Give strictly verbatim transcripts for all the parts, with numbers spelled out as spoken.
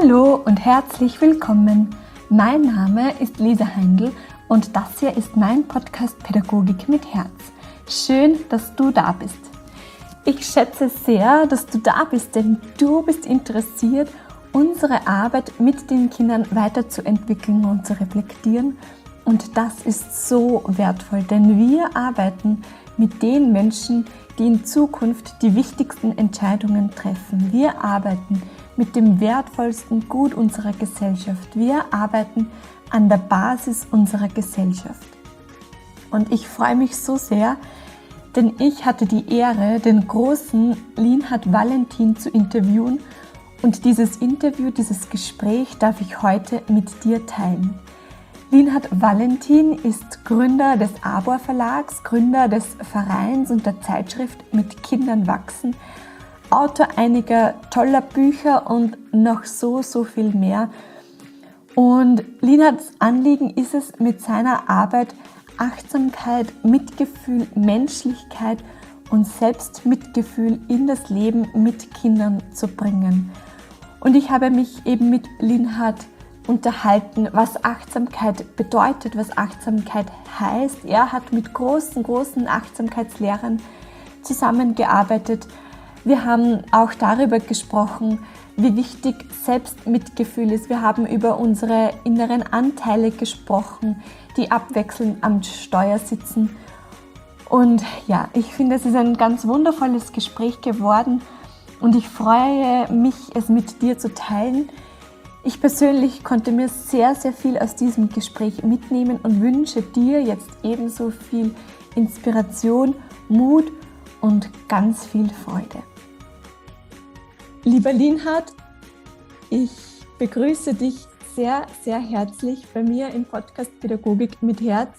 Hallo und herzlich willkommen. Mein Name ist Lisa Heindl und das hier ist mein Podcast Pädagogik mit Herz. Schön, dass du da bist. Ich schätze sehr, dass du da bist, denn du bist interessiert, unsere Arbeit mit den Kindern weiterzuentwickeln und zu reflektieren. Und das ist so wertvoll, denn wir arbeiten mit den Menschen, die in Zukunft die wichtigsten Entscheidungen treffen. Wir arbeiten mit dem wertvollsten Gut unserer Gesellschaft. Wir arbeiten an der Basis unserer Gesellschaft. Und ich freue mich so sehr, denn ich hatte die Ehre, den großen Linhard Valentin zu interviewen. Und dieses Interview, dieses Gespräch darf ich heute mit dir teilen. Linhard Valentin ist Gründer des Arbor Verlags, Gründer des Vereins und der Zeitschrift Mit Kindern wachsen, Autor einiger toller Bücher und noch so, so viel mehr. Und Linhards Anliegen ist es, mit seiner Arbeit Achtsamkeit, Mitgefühl, Menschlichkeit und Selbstmitgefühl in das Leben mit Kindern zu bringen. Und ich habe mich eben mit Linhard unterhalten, was Achtsamkeit bedeutet, was Achtsamkeit heißt. Er hat mit großen, großen Achtsamkeitslehrern zusammengearbeitet. Wir haben auch darüber gesprochen, wie wichtig Selbstmitgefühl ist. Wir haben über unsere inneren Anteile gesprochen, die abwechselnd am Steuer sitzen. Und ja, ich finde, es ist ein ganz wundervolles Gespräch geworden und ich freue mich, es mit dir zu teilen. Ich persönlich konnte mir sehr, sehr viel aus diesem Gespräch mitnehmen und wünsche dir jetzt ebenso viel Inspiration, Mut und ganz viel Freude. Lieber Linhard, ich begrüße dich sehr, sehr herzlich bei mir im Podcast Pädagogik mit Herz.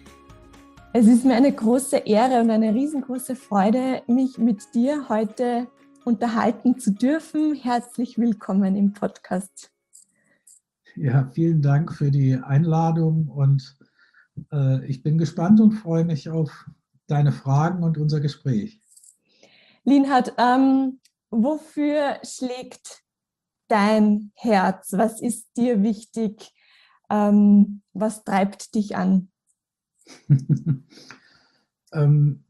Es ist mir eine große Ehre und eine riesengroße Freude, mich mit dir heute unterhalten zu dürfen. Herzlich willkommen im Podcast. Ja, vielen Dank für die Einladung und äh, ich bin gespannt und freue mich auf deine Fragen und unser Gespräch. Linhard, ähm, wofür schlägt dein Herz? Was ist dir wichtig? Ähm, was treibt dich an? ähm,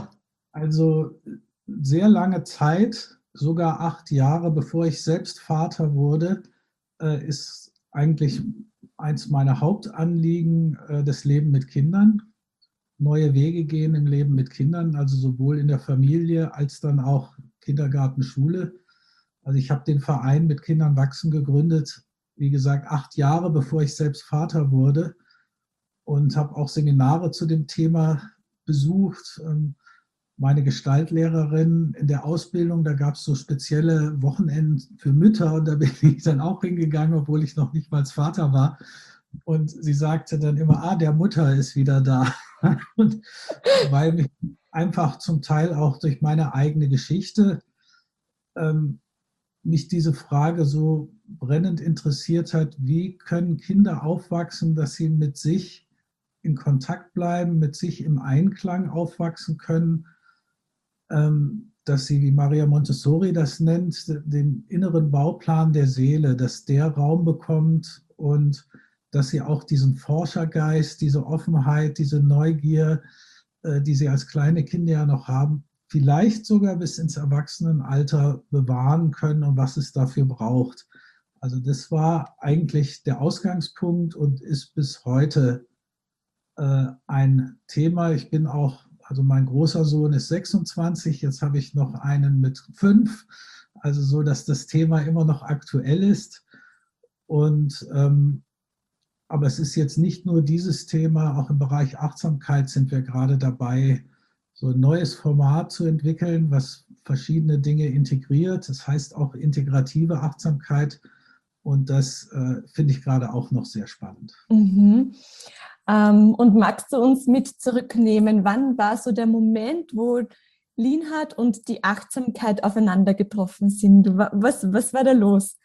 also sehr lange Zeit, sogar acht Jahre, bevor ich selbst Vater wurde, äh, ist eigentlich eins meiner Hauptanliegen äh, das Leben mit Kindern. Neue Wege gehen im Leben mit Kindern, also sowohl in der Familie als dann auch Kindergarten, Schule. Also ich habe den Verein Mit Kindern wachsen gegründet, wie gesagt, acht Jahre bevor ich selbst Vater wurde und habe auch Seminare zu dem Thema besucht. Meine Gestaltlehrerin in der Ausbildung, da gab es so spezielle Wochenenden für Mütter und da bin ich dann auch hingegangen, obwohl ich noch nicht mal Vater war. Und sie sagte dann immer, ah, der Mutter ist wieder da. Und weil mich einfach zum Teil auch durch meine eigene Geschichte ähm, mich diese Frage so brennend interessiert hat, wie können Kinder aufwachsen, dass sie mit sich in Kontakt bleiben, mit sich im Einklang aufwachsen können, ähm, dass sie, wie Maria Montessori das nennt, den inneren Bauplan der Seele, dass der Raum bekommt und dass sie auch diesen Forschergeist, diese Offenheit, diese Neugier, äh, die sie als kleine Kinder ja noch haben, vielleicht sogar bis ins Erwachsenenalter bewahren können und was es dafür braucht. Also das war eigentlich der Ausgangspunkt und ist bis heute äh, ein Thema. Ich bin auch, also mein großer Sohn ist sechsundzwanzig, jetzt habe ich noch einen mit fünf, also so, dass das Thema immer noch aktuell ist. Und ähm, aber es ist jetzt nicht nur dieses Thema, auch im Bereich Achtsamkeit sind wir gerade dabei, so ein neues Format zu entwickeln, was verschiedene Dinge integriert. Das heißt auch integrative Achtsamkeit und das äh, finde ich gerade auch noch sehr spannend. Mhm. Ähm, und magst du uns mit zurücknehmen? Wann war so der Moment, wo Linhard und die Achtsamkeit aufeinander getroffen sind? Was, was war da los?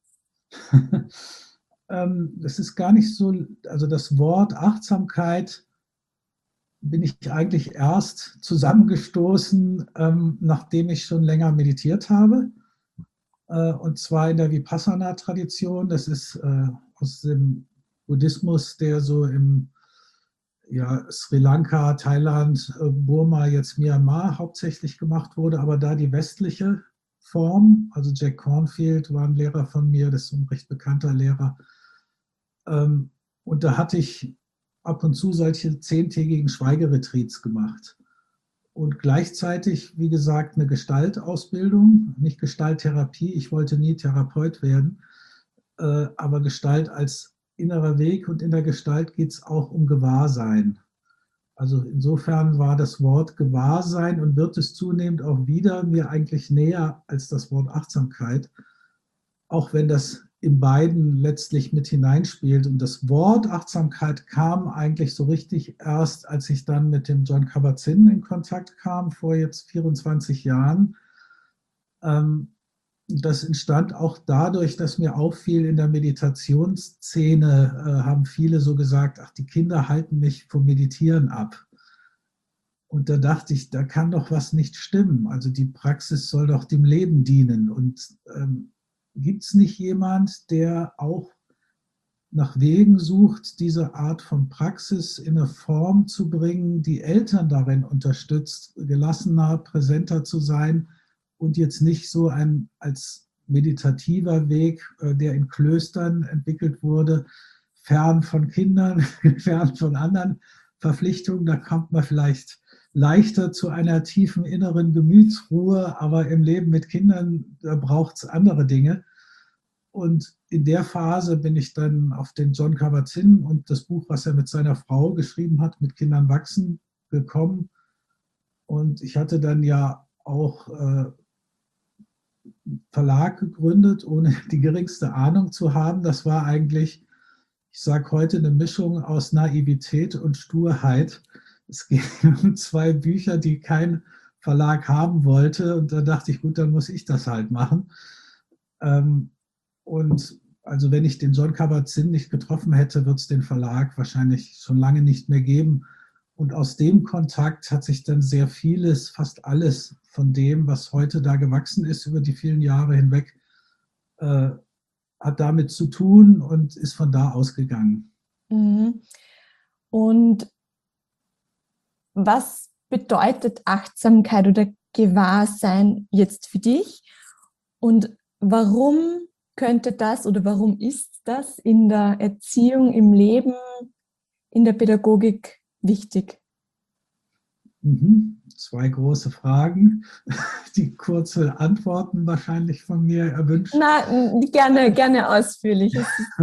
Das ist gar nicht so, also das Wort Achtsamkeit bin ich eigentlich erst zusammengestoßen, ähm, nachdem ich schon länger meditiert habe. und zwar in der Vipassana-Tradition. Das ist äh, aus dem Buddhismus, der so im ja, Sri Lanka, Thailand, Burma, jetzt Myanmar hauptsächlich gemacht wurde, aber da die westliche Form, also Jack Cornfield war ein Lehrer von mir, das ist ein recht bekannter Lehrer. Ähm, und da hatte ich ab und zu solche zehntägigen Schweigeretreats gemacht. Und gleichzeitig, wie gesagt, eine Gestaltausbildung, nicht Gestalttherapie. Ich wollte nie Therapeut werden, äh, aber Gestalt als innerer Weg, und in der Gestalt geht es auch um Gewahrsein. Also insofern war das Wort Gewahrsein und wird es zunehmend auch wieder mir eigentlich näher als das Wort Achtsamkeit, auch wenn das in beiden letztlich mit hineinspielt. Und das Wort Achtsamkeit kam eigentlich so richtig erst, als ich dann mit dem Jon Kabat-Zinn in Kontakt kam, vor jetzt vierundzwanzig Jahren. Ähm, das entstand auch dadurch, dass mir auffiel, in der Meditationsszene äh, haben viele so gesagt, ach, die Kinder halten mich vom Meditieren ab. Und da dachte ich, da kann doch was nicht stimmen. Also die Praxis soll doch dem Leben dienen. Und ähm, gibt es nicht jemand, der auch nach Wegen sucht, diese Art von Praxis in eine Form zu bringen, die Eltern darin unterstützt, gelassener, präsenter zu sein und jetzt nicht so ein als meditativer Weg, der in Klöstern entwickelt wurde, fern von Kindern, fern von anderen Verpflichtungen. Da kommt man vielleicht leichter zu einer tiefen inneren Gemütsruhe, aber im Leben mit Kindern, da braucht es andere Dinge. Und in der Phase bin ich dann auf den Jon Kabat-Zinn und das Buch, was er mit seiner Frau geschrieben hat, Mit Kindern wachsen, gekommen. Und ich hatte dann ja auch äh, Verlag gegründet, ohne die geringste Ahnung zu haben. Das war eigentlich, ich sage heute, eine Mischung aus Naivität und Sturheit. Es ging um zwei Bücher, die kein Verlag haben wollte. Und da dachte ich, gut, dann muss ich das halt machen. Ähm, und also wenn ich den Jon Kabat-Zinn nicht getroffen hätte, wird es den Verlag wahrscheinlich schon lange nicht mehr geben. Und aus dem Kontakt hat sich dann sehr vieles, fast alles von dem, was heute da gewachsen ist über die vielen Jahre hinweg, äh, hat damit zu tun und ist von da ausgegangen. Mhm. Und was bedeutet Achtsamkeit oder Gewahrsein jetzt für dich? Und warum könnte das oder warum ist das in der Erziehung, im Leben, in der Pädagogik wichtig? Mhm. Zwei große Fragen, die kurze Antworten wahrscheinlich von mir erwünscht. Na, gerne, gerne ausführlich.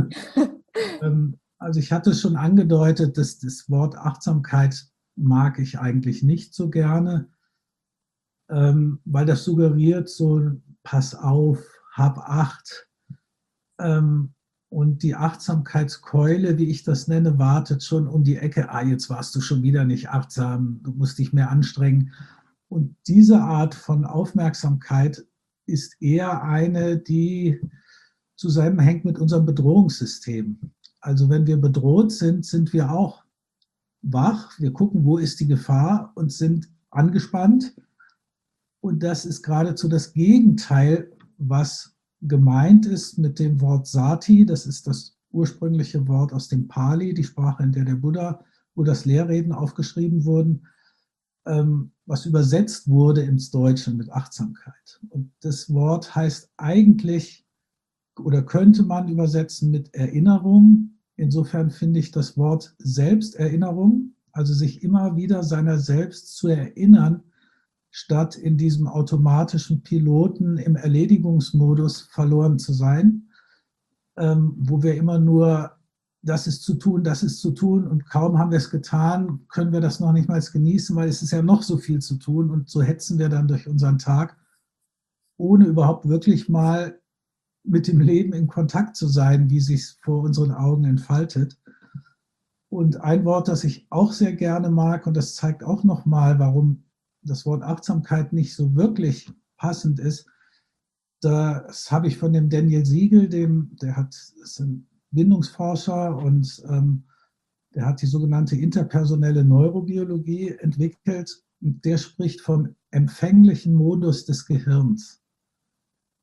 Also ich hatte schon angedeutet, dass das Wort Achtsamkeit mag ich eigentlich nicht so gerne, weil das suggeriert so, pass auf, hab Acht. Und die Achtsamkeitskeule, wie ich das nenne, wartet schon um die Ecke. Ah, jetzt warst du schon wieder nicht achtsam, du musst dich mehr anstrengen. Und diese Art von Aufmerksamkeit ist eher eine, die zusammenhängt mit unserem Bedrohungssystem. Also wenn wir bedroht sind, sind wir auch wach. Wir gucken, wo ist die Gefahr und sind angespannt. Und das ist geradezu das Gegenteil, was gemeint ist mit dem Wort Sati. Das ist das ursprüngliche Wort aus dem Pali, die Sprache, in der der Buddha, Buddhas Lehrreden aufgeschrieben wurden, was übersetzt wurde ins Deutsche mit Achtsamkeit. Und das Wort heißt eigentlich, oder könnte man übersetzen mit Erinnerung. Insofern finde ich das Wort Selbsterinnerung, also sich immer wieder seiner selbst zu erinnern, statt in diesem automatischen Piloten im Erledigungsmodus verloren zu sein, ähm, wo wir immer nur, das ist zu tun, das ist zu tun und kaum haben wir es getan, können wir das noch nicht mal genießen, weil es ist ja noch so viel zu tun und so hetzen wir dann durch unseren Tag, ohne überhaupt wirklich mal mit dem Leben in Kontakt zu sein, wie sich es vor unseren Augen entfaltet. Und ein Wort, das ich auch sehr gerne mag, und das zeigt auch nochmal, warum das Wort Achtsamkeit nicht so wirklich passend ist, das habe ich von dem Daniel Siegel, dem, der hat, ist ein Bindungsforscher und ähm, der hat die sogenannte interpersonelle Neurobiologie entwickelt und der spricht vom empfänglichen Modus des Gehirns.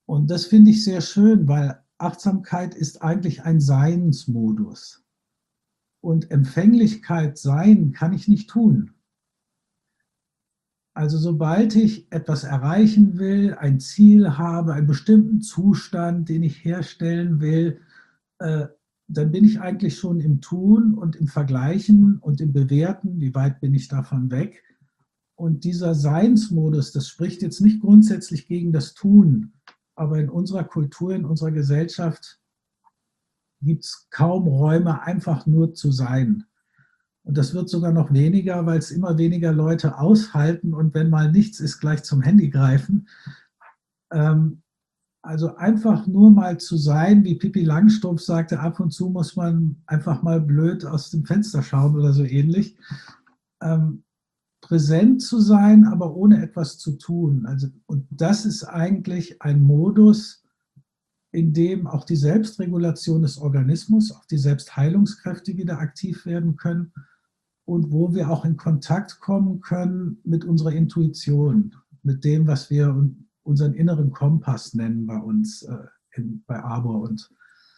Und das finde ich sehr schön, weil Achtsamkeit ist eigentlich ein Seinsmodus. Und Empfänglichkeit sein kann ich nicht tun. Also sobald ich etwas erreichen will, ein Ziel habe, einen bestimmten Zustand, den ich herstellen will, äh, dann bin ich eigentlich schon im Tun und im Vergleichen und im Bewerten, wie weit bin ich davon weg. Und dieser Seinsmodus, das spricht jetzt nicht grundsätzlich gegen das Tun, aber in unserer Kultur, in unserer Gesellschaft gibt es kaum Räume, einfach nur zu sein. Und das wird sogar noch weniger, weil es immer weniger Leute aushalten und wenn mal nichts ist, gleich zum Handy greifen. Ähm, also einfach nur mal zu sein, wie Pippi Langstrumpf sagte, ab und zu muss man einfach mal blöd aus dem Fenster schauen oder so ähnlich. Ähm, präsent zu sein, aber ohne etwas zu tun. Also, und das ist eigentlich ein Modus, in dem auch die Selbstregulation des Organismus, auch die Selbstheilungskräfte wieder aktiv werden können und wo wir auch in Kontakt kommen können mit unserer Intuition, mit dem, was wir unseren inneren Kompass nennen bei uns, äh, in, bei Arbor. Und,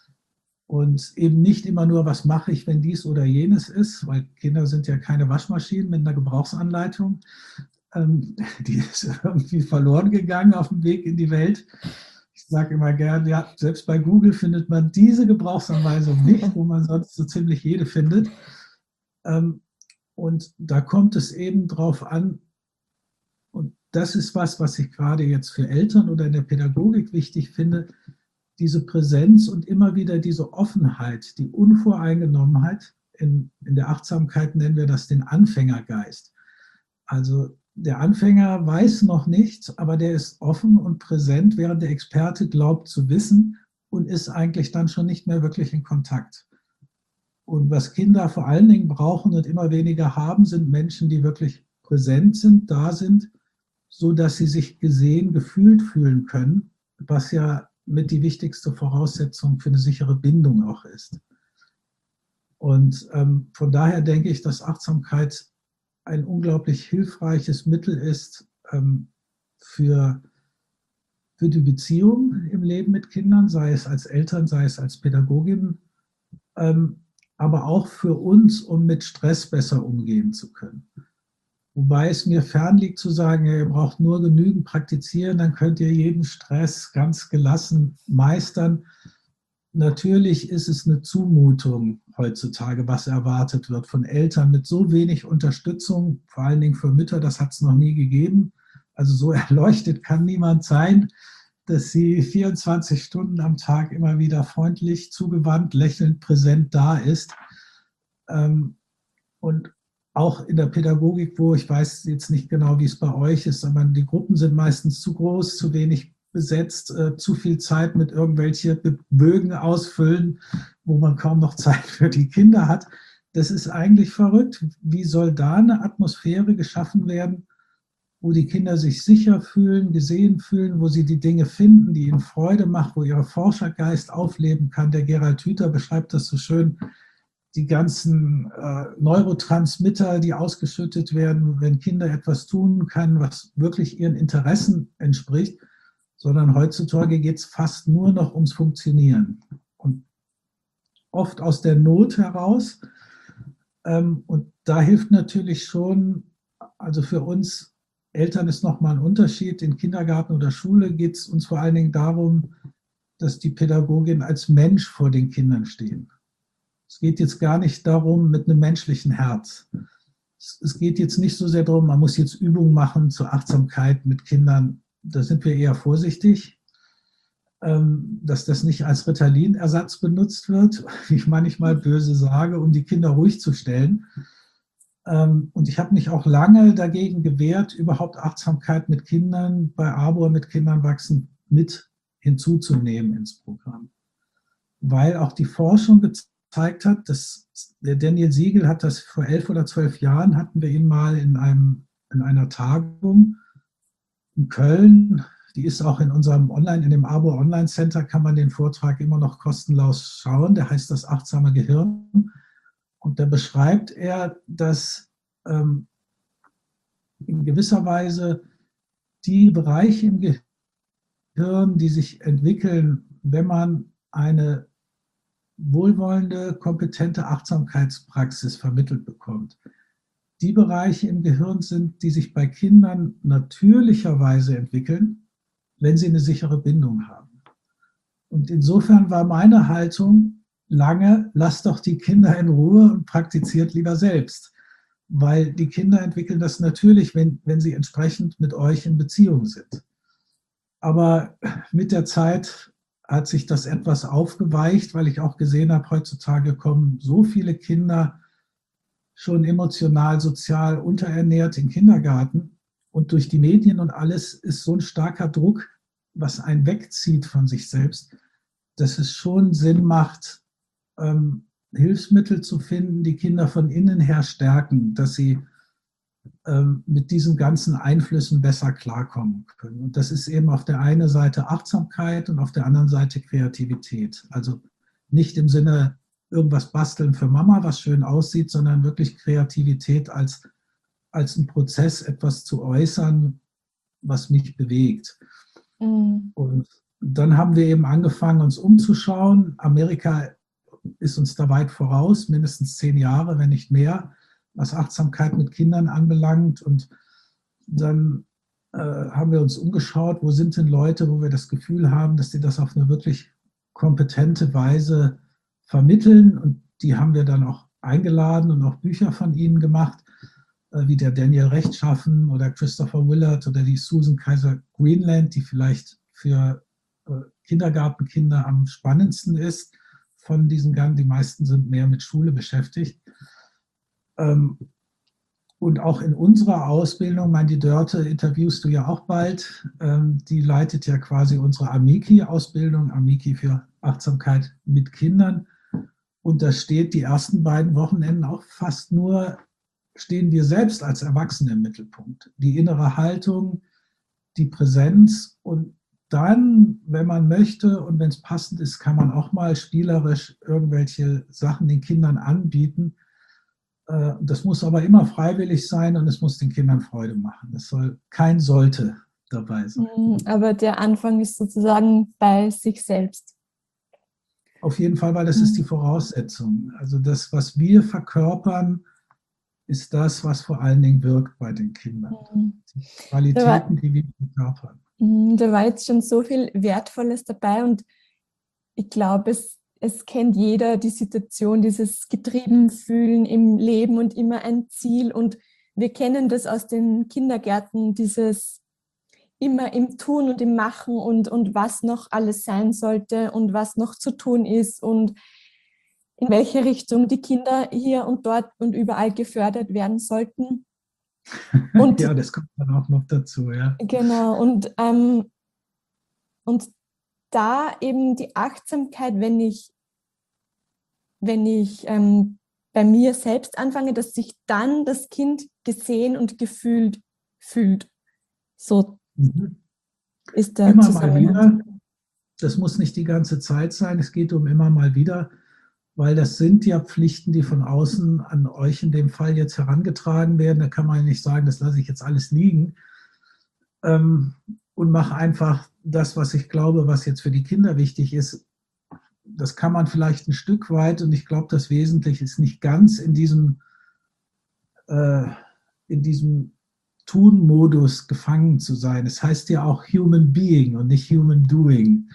und eben nicht immer nur, was mache ich, wenn dies oder jenes ist, weil Kinder sind ja keine Waschmaschinen mit einer Gebrauchsanleitung. Ähm, die ist irgendwie verloren gegangen auf dem Weg in die Welt. Ich sage immer gerne, ja, selbst bei Google findet man diese Gebrauchsanweisung nicht, wo man sonst so ziemlich jede findet. Ähm, und da kommt es eben drauf an, und das ist was, was ich gerade jetzt für Eltern oder in der Pädagogik wichtig finde, diese Präsenz und immer wieder diese Offenheit, die Unvoreingenommenheit. In, in der Achtsamkeit nennen wir das den Anfängergeist. Also der Anfänger weiß noch nichts, aber der ist offen und präsent, während der Experte glaubt zu wissen und ist eigentlich dann schon nicht mehr wirklich in Kontakt. Und was Kinder vor allen Dingen brauchen und immer weniger haben, sind Menschen, die wirklich präsent sind, da sind, so dass sie sich gesehen, gefühlt fühlen können, was ja mit die wichtigste Voraussetzung für eine sichere Bindung auch ist. Und ähm, von daher denke ich, dass Achtsamkeit ein unglaublich hilfreiches Mittel ist ähm, für, für die Beziehung im Leben mit Kindern, sei es als Eltern, sei es als Pädagogin, ähm, aber auch für uns, um mit Stress besser umgehen zu können. Wobei es mir fern liegt zu sagen, ihr braucht nur genügend praktizieren, dann könnt ihr jeden Stress ganz gelassen meistern. Natürlich ist es eine Zumutung heutzutage, was erwartet wird von Eltern mit so wenig Unterstützung, vor allen Dingen für Mütter, das hat es noch nie gegeben. Also so erleuchtet kann niemand sein, dass sie vierundzwanzig Stunden am Tag immer wieder freundlich, zugewandt, lächelnd, präsent da ist. Und auch in der Pädagogik, wo ich weiß jetzt nicht genau, wie es bei euch ist, aber die Gruppen sind meistens zu groß, zu wenig besetzt, äh, zu viel Zeit mit irgendwelchen Bögen ausfüllen, wo man kaum noch Zeit für die Kinder hat. Das ist eigentlich verrückt. Wie soll da eine Atmosphäre geschaffen werden, wo die Kinder sich sicher fühlen, gesehen fühlen, wo sie die Dinge finden, die ihnen Freude machen, wo ihr Forschergeist aufleben kann. Der Gerald Hüther beschreibt das so schön, die ganzen äh, Neurotransmitter, die ausgeschüttet werden, wenn Kinder etwas tun können, was wirklich ihren Interessen entspricht, sondern heutzutage geht es fast nur noch ums Funktionieren. Und oft aus der Not heraus. Ähm, und da hilft natürlich schon, also für uns Eltern ist nochmal ein Unterschied. In Kindergarten oder Schule geht es uns vor allen Dingen darum, dass die Pädagogin als Mensch vor den Kindern stehen. Es geht jetzt gar nicht darum, mit einem menschlichen Herz. Es geht jetzt nicht so sehr darum, man muss jetzt Übungen machen zur Achtsamkeit mit Kindern. Da sind wir eher vorsichtig, dass das nicht als Ritalin-Ersatz benutzt wird, wie ich manchmal böse sage, um die Kinder ruhig zu stellen. Und ich habe mich auch lange dagegen gewehrt, überhaupt Achtsamkeit mit Kindern, bei Arbor mit Kindern wachsen, mit hinzuzunehmen ins Programm. Weil auch die Forschung gezeigt hat, dass der Daniel Siegel hat das vor elf oder zwölf Jahren, hatten wir ihn mal in, einem, in einer Tagung in Köln. Die ist auch in unserem Online, in dem Arbor Online Center kann man den Vortrag immer noch kostenlos schauen. Der heißt das achtsame Gehirn. Und da beschreibt er, dass ähm, in gewisser Weise die Bereiche im Hirn, die sich entwickeln, wenn man eine wohlwollende, kompetente Achtsamkeitspraxis vermittelt bekommt. Die Bereiche im Gehirn sind, die sich bei Kindern natürlicherweise entwickeln, wenn sie eine sichere Bindung haben. Und insofern war meine Haltung lange, lasst doch die Kinder in Ruhe und praktiziert lieber selbst. Weil die Kinder entwickeln das natürlich, wenn, wenn sie entsprechend mit euch in Beziehung sind. Aber mit der Zeit hat sich das etwas aufgeweicht, weil ich auch gesehen habe, heutzutage kommen so viele Kinder schon emotional, sozial unterernährt in den Kindergarten. Und durch die Medien und alles ist so ein starker Druck, was einen wegzieht von sich selbst, dass es schon Sinn macht, ähm, Hilfsmittel zu finden, die Kinder von innen her stärken, dass sie ähm, mit diesen ganzen Einflüssen besser klarkommen können. Und das ist eben auf der einen Seite Achtsamkeit und auf der anderen Seite Kreativität. Also nicht im Sinne irgendwas basteln für Mama, was schön aussieht, sondern wirklich Kreativität als, als ein Prozess, etwas zu äußern, was mich bewegt. Mhm. Und dann haben wir eben angefangen, uns umzuschauen. Amerika ist uns da weit voraus, mindestens zehn Jahre, wenn nicht mehr, was Achtsamkeit mit Kindern anbelangt. Und dann äh, haben wir uns umgeschaut, wo sind denn Leute, wo wir das Gefühl haben, dass sie das auf eine wirklich kompetente Weise vermitteln. Und die haben wir dann auch eingeladen und auch Bücher von ihnen gemacht, äh, wie der Daniel Rechtschaffen oder Christopher Willard oder die Susan Kaiser Greenland, die vielleicht für äh, Kindergartenkinder am spannendsten ist. Von diesen Ganzen, die meisten sind mehr mit Schule beschäftigt. Ähm, und auch in unserer Ausbildung, meine, die Dörte interviewst du ja auch bald, ähm, die leitet ja quasi unsere Amiki-Ausbildung, Amiki für Achtsamkeit mit Kindern. Und da steht die ersten beiden Wochenenden auch fast nur, stehen wir selbst als Erwachsene im Mittelpunkt. Die innere Haltung, die Präsenz und dann, wenn man möchte und wenn es passend ist, kann man auch mal spielerisch irgendwelche Sachen den Kindern anbieten. Das muss aber immer freiwillig sein und es muss den Kindern Freude machen. Es soll kein Sollte dabei sein. Aber der Anfang ist sozusagen bei sich selbst. Auf jeden Fall, weil das ist die Voraussetzung. Also das, was wir verkörpern, ist das, was vor allen Dingen wirkt bei den Kindern. Die Qualitäten, die wir verkörpern. Da war jetzt schon so viel Wertvolles dabei und ich glaube, es, es kennt jeder die Situation, dieses getrieben fühlen im Leben und immer ein Ziel. Und wir kennen das aus den Kindergärten, dieses immer im Tun und im Machen und, und was noch alles sein sollte und was noch zu tun ist und in welche Richtung die Kinder hier und dort und überall gefördert werden sollten. Und, ja, das kommt dann auch noch dazu, ja. Genau, und, ähm, und da eben die Achtsamkeit, wenn ich, wenn ich ähm, bei mir selbst anfange, dass sich dann das Kind gesehen und gefühlt fühlt. So mhm. ist der Immer mal wieder. Das muss nicht die ganze Zeit sein. Es geht um immer mal wieder, weil das sind ja Pflichten, die von außen an euch in dem Fall jetzt herangetragen werden. Da kann man nicht sagen, das lasse ich jetzt alles liegen ähm, und mache einfach das, was ich glaube, was jetzt für die Kinder wichtig ist. Das kann man vielleicht ein Stück weit und ich glaube, das Wesentliche ist nicht ganz in diesem, äh, in diesem Tun-Modus gefangen zu sein. Es heißt ja auch Human Being und nicht Human Doing.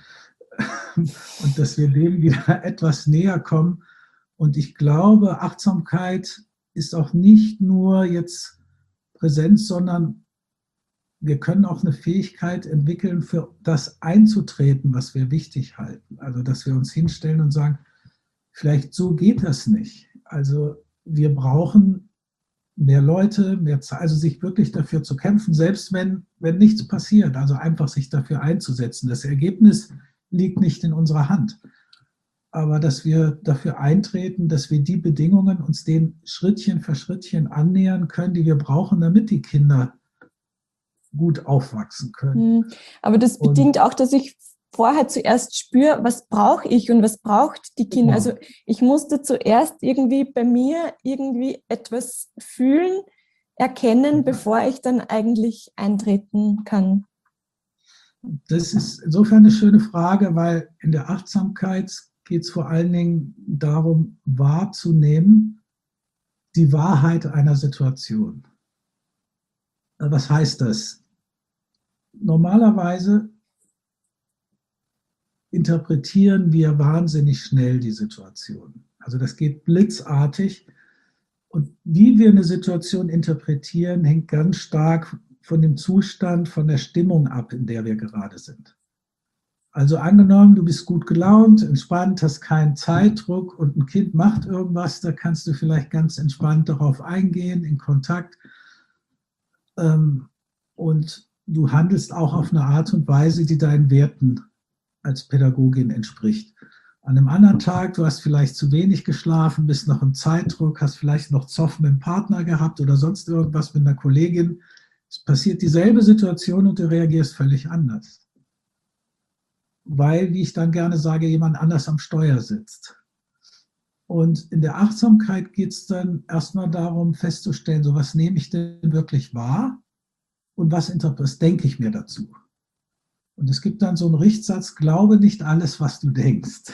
Und dass wir dem wieder etwas näher kommen. Und ich glaube, Achtsamkeit ist auch nicht nur jetzt Präsenz, sondern wir können auch eine Fähigkeit entwickeln, für das einzutreten, was wir wichtig halten. Also, dass wir uns hinstellen und sagen, vielleicht so geht das nicht. Also, wir brauchen mehr Leute, mehr Zeit, also sich wirklich dafür zu kämpfen, selbst wenn, wenn nichts passiert. Also einfach sich dafür einzusetzen. Das Ergebnis liegt nicht in unserer Hand. Aber dass wir dafür eintreten, dass wir die Bedingungen uns den Schrittchen für Schrittchen annähern können, die wir brauchen, damit die Kinder gut aufwachsen können. Aber das und bedingt auch, dass ich vorher zuerst spüre, was brauche ich und was braucht die Kinder. Genau. Also ich musste zuerst irgendwie bei mir irgendwie etwas fühlen, erkennen, ja. bevor ich dann eigentlich eintreten kann. Das ist insofern eine schöne Frage, weil in der Achtsamkeit geht es vor allen Dingen darum, wahrzunehmen, die Wahrheit einer Situation. Was heißt das? Normalerweise interpretieren wir wahnsinnig schnell die Situation. Also das geht blitzartig. Und wie wir eine Situation interpretieren, hängt ganz stark von dem Zustand, von der Stimmung ab, in der wir gerade sind. Also angenommen, du bist gut gelaunt, entspannt, hast keinen Zeitdruck und ein Kind macht irgendwas, da kannst du vielleicht ganz entspannt darauf eingehen, in Kontakt. Und du handelst auch auf eine Art und Weise, die deinen Werten als Pädagogin entspricht. An einem anderen Tag, du hast vielleicht zu wenig geschlafen, bist noch im Zeitdruck, hast vielleicht noch Zoff mit dem Partner gehabt oder sonst irgendwas mit einer Kollegin. Es passiert dieselbe Situation und du reagierst völlig anders. Weil, wie ich dann gerne sage, jemand anders am Steuer sitzt. Und in der Achtsamkeit geht es dann erstmal darum, festzustellen, so was nehme ich denn wirklich wahr und was, was denke ich mir dazu. Und es gibt dann so einen Richtsatz, glaube nicht alles, was du denkst.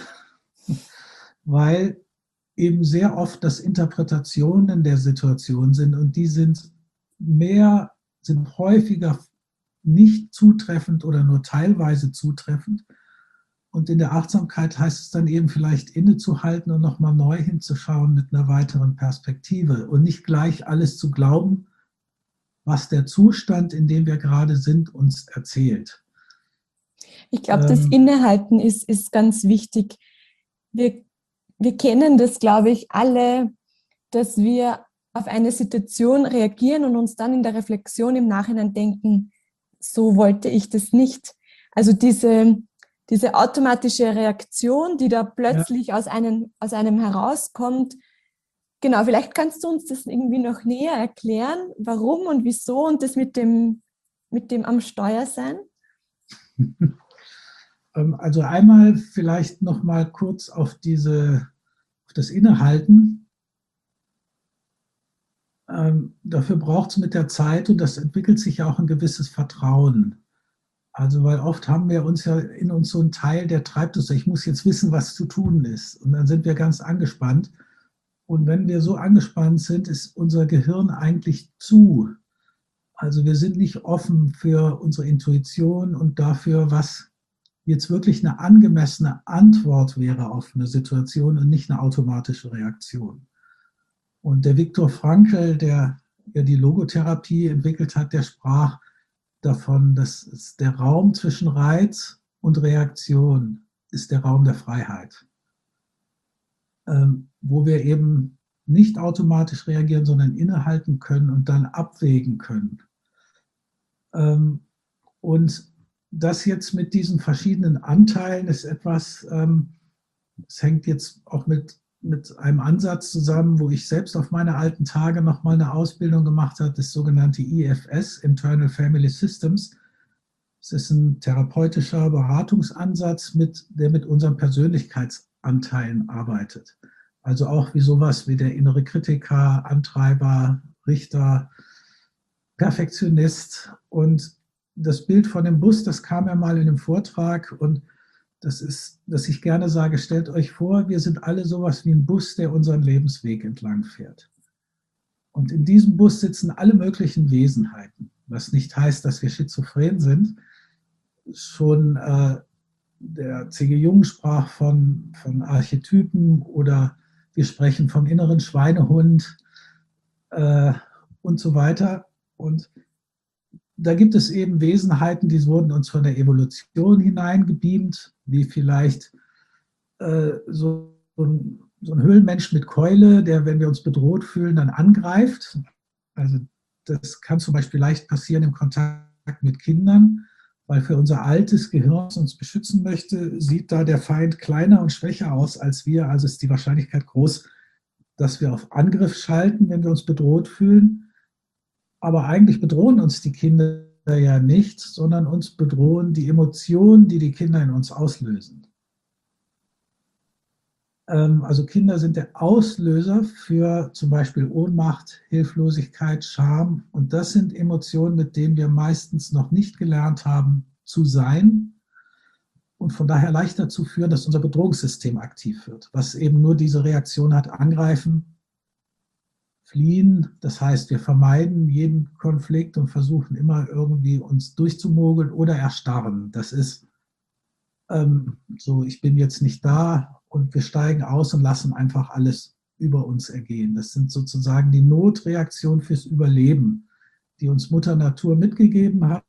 Weil eben sehr oft das Interpretationen der Situation sind und die sind mehr, sind häufiger nicht zutreffend oder nur teilweise zutreffend. Und in der Achtsamkeit heißt es dann eben vielleicht innezuhalten und nochmal neu hinzuschauen mit einer weiteren Perspektive und nicht gleich alles zu glauben, was der Zustand, in dem wir gerade sind, uns erzählt. Ich glaube, das Innehalten ist, ist ganz wichtig. Wir, wir kennen das, glaube ich, alle, dass wir auf eine Situation reagieren und uns dann in der Reflexion im Nachhinein denken, so wollte ich das nicht. Also diese, diese automatische Reaktion, die da plötzlich ja. aus, einem, aus einem herauskommt. Genau, vielleicht kannst du uns das irgendwie noch näher erklären, warum und wieso und das mit dem, mit dem am Steuer sein? Also einmal vielleicht noch mal kurz auf, diese, auf das Innehalten. Ähm, dafür braucht es mit der Zeit, und das entwickelt sich ja auch ein gewisses Vertrauen. Also weil oft haben wir uns ja in uns so einen Teil, der treibt uns, ich muss jetzt wissen, was zu tun ist. Und dann sind wir ganz angespannt. Und wenn wir so angespannt sind, ist unser Gehirn eigentlich zu. Also wir sind nicht offen für unsere Intuition und dafür, was jetzt wirklich eine angemessene Antwort wäre auf eine Situation und nicht eine automatische Reaktion. Und der Viktor Frankl, der ja die Logotherapie entwickelt hat, der sprach davon, dass der Raum zwischen Reiz und Reaktion ist der Raum der Freiheit, ähm, wo wir eben nicht automatisch reagieren, sondern innehalten können und dann abwägen können. Ähm, und das jetzt mit diesen verschiedenen Anteilen ist etwas, ähm, es hängt jetzt auch mit, mit einem Ansatz zusammen, wo ich selbst auf meine alten Tage nochmal eine Ausbildung gemacht habe, das sogenannte I F S, Internal Family Systems. Es ist ein therapeutischer Beratungsansatz, mit, der mit unseren Persönlichkeitsanteilen arbeitet. Also auch wie sowas wie der innere Kritiker, Antreiber, Richter, Perfektionist. Und das Bild von dem Bus, das kam ja mal in einem Vortrag, und das ist, dass ich gerne sage, stellt euch vor, wir sind alle sowas wie ein Bus, der unseren Lebensweg entlang fährt. Und in diesem Bus sitzen alle möglichen Wesenheiten, was nicht heißt, dass wir schizophren sind. Schon äh, der C G Jung sprach von, von Archetypen, oder wir sprechen vom inneren Schweinehund äh, und so weiter. Und da gibt es eben Wesenheiten, die wurden uns von der Evolution hineingebeamt, wie vielleicht äh, so, ein, so ein Höhlenmensch mit Keule, der, wenn wir uns bedroht fühlen, dann angreift. Also das kann zum Beispiel leicht passieren im Kontakt mit Kindern, weil für unser altes Gehirn, das uns beschützen möchte, sieht da der Feind kleiner und schwächer aus als wir. Also ist die Wahrscheinlichkeit groß, dass wir auf Angriff schalten, wenn wir uns bedroht fühlen. Aber eigentlich bedrohen uns die Kinder ja nicht, sondern uns bedrohen die Emotionen, die die Kinder in uns auslösen. Also Kinder sind der Auslöser für zum Beispiel Ohnmacht, Hilflosigkeit, Scham. Und das sind Emotionen, mit denen wir meistens noch nicht gelernt haben, zu sein und von daher leicht dazu führen, dass unser Bedrohungssystem aktiv wird, was eben nur diese Reaktion hat: angreifen, fliehen. Das heißt, wir vermeiden jeden Konflikt und versuchen immer irgendwie uns durchzumogeln oder erstarren. Das ist ähm, so, ich bin jetzt nicht da und wir steigen aus und lassen einfach alles über uns ergehen. Das sind sozusagen die Notreaktionen fürs Überleben, die uns Mutter Natur mitgegeben hat